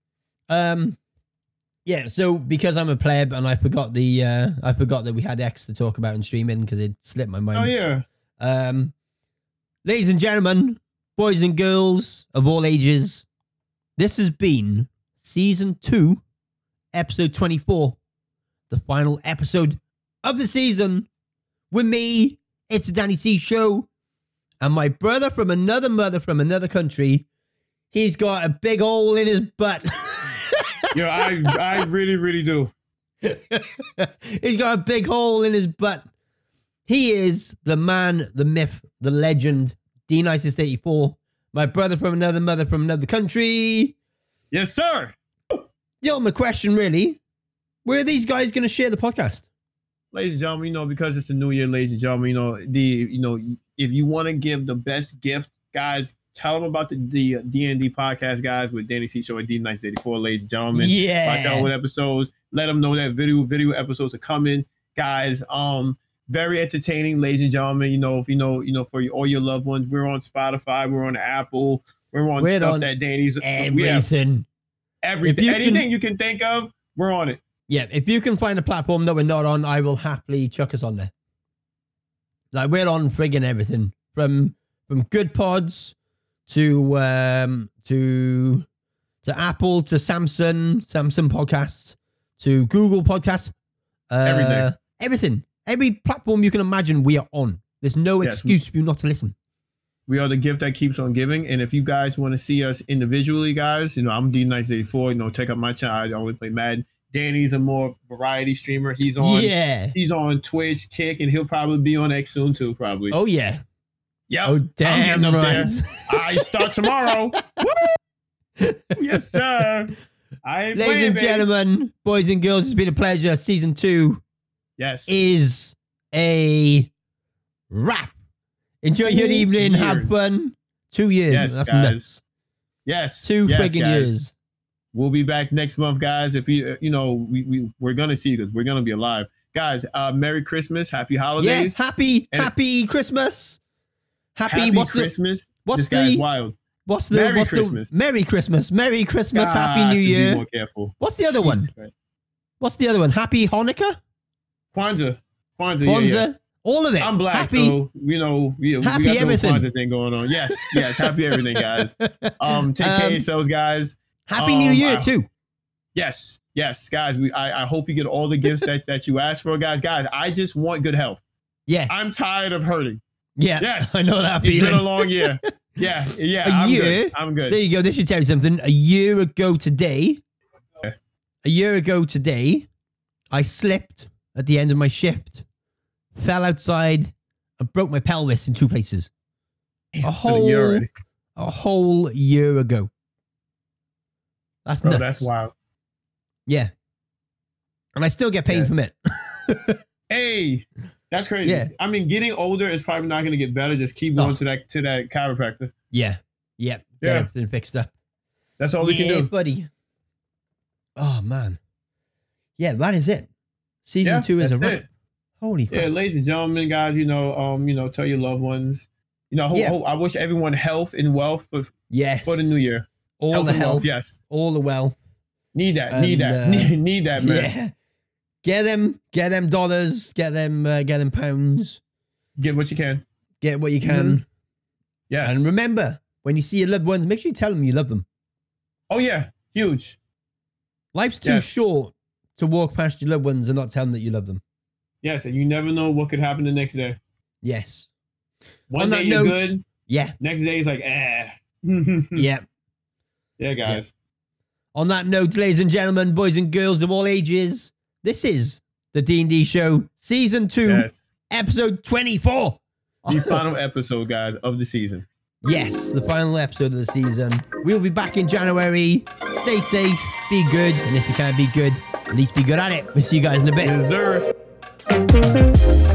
Yeah. So because I'm a pleb and I forgot that we had X to talk about in streaming because it slipped my mind. Oh yeah. Ladies and gentlemen, boys and girls of all ages, this has been season 2, episode 24. The final episode of the season with me. It's a Danny C show, and my brother from another mother from another country. He's got a big hole in his butt. Yo, I really, really do. He's got a big hole in his butt. He is the man, the myth, the legend, D-Nicest84. My brother from another mother from another country. Yes, sir. The ultimate question, really. Where are these guys going to share the podcast? Ladies and gentlemen, because it's a new year, ladies and gentlemen, if you want to give the best gift, guys, tell them about the D&D podcast, guys, with Danny C Show at D-Nicest84, ladies and gentlemen. Yeah. Watch out with episodes. Let them know that video episodes are coming, guys. Very entertaining, ladies and gentlemen. For all your loved ones, we're on Spotify, we're on Apple, we're on that Danny's everything. Anything you can think of, we're on it. Yeah, if you can find a platform that we're not on, I will happily chuck us on there. Like, we're on friggin' everything. From Good Pods to Apple, to Samsung Podcasts, to Google Podcasts. Everything. Every platform you can imagine, we are on. There's no excuse for you not to listen. We are the gift that keeps on giving. And if you guys want to see us individually, guys, I'm D-Nicest84. Check out my channel. I always play Madden. Danny's a more variety streamer. He's on Twitch, Kick, and he'll probably be on X soon too, probably. Oh yeah. Yep. Oh damn right. I start tomorrow. Woo! Yes, sir. Ladies and gentlemen, boys and girls, it's been a pleasure. Season 2 is a wrap. Enjoy your evening. Have fun. 2 years. Yes, that's guys. nuts. Yes. 2 friggin' years. We'll be back next month, guys. If we're gonna see this, we're gonna be alive, guys. Merry Christmas, Happy Holidays. Yeah, happy Christmas. Happy Christmas. This guy's wild. Merry Christmas. Merry Christmas. Merry Christmas. God, Happy New Year. Be more careful. What's the other one? Christ. What's the other one? Happy Hanukkah. Kwanzaa. Yeah. All of it. I'm black, happy, so we got the Kwanzaa thing going on. Yes, happy everything, guys. Take care of yourselves, guys. Happy New Year too. Yes, guys. I hope you get all the gifts that you asked for, guys. Guys, I just want good health. Yes, I'm tired of hurting. Yeah, yes, I know that feeling. It's been a long year. Yeah. I'm good. There you go. This should tell you something. A year ago today, I slipped at the end of my shift, fell outside, and broke my pelvis in 2 places. A year whole year ago. That's Bro, nuts. that's wild. Yeah. And I still get paid from it. Hey, that's crazy. Yeah. I mean, getting older is probably not going to get better. Just keep going to that chiropractor. Yeah. Yeah. Get everything fixed up. That's all we can do, buddy. Oh man. Yeah, that is it. Season 2 is a wrap. Holy crap. Yeah, ladies and gentlemen, guys, tell your loved ones. I wish everyone health and wealth for the new year. All health the and health, wealth, yes. All the wealth. Need that, need that, man. Yeah. Get them dollars, get them pounds. Get what you can. Get what you can. Mm-hmm. Yes. And remember, when you see your loved ones, make sure you tell them you love them. Oh yeah, huge. Life's too short to walk past your loved ones and not tell them that you love them. Yes, and you never know what could happen the next day. Yes. One day you're good. Yeah. Next day is like, Yeah. Yeah, guys. Yeah. On that note, ladies and gentlemen, boys and girls of all ages, this is the D&D Show, Season 2, Episode 24. The final episode, guys, of the season. Yes, the final episode of the season. We'll be back in January. Stay safe, be good, and if you can't be good, at least be good at it. We'll see you guys in a bit. Yes, sir.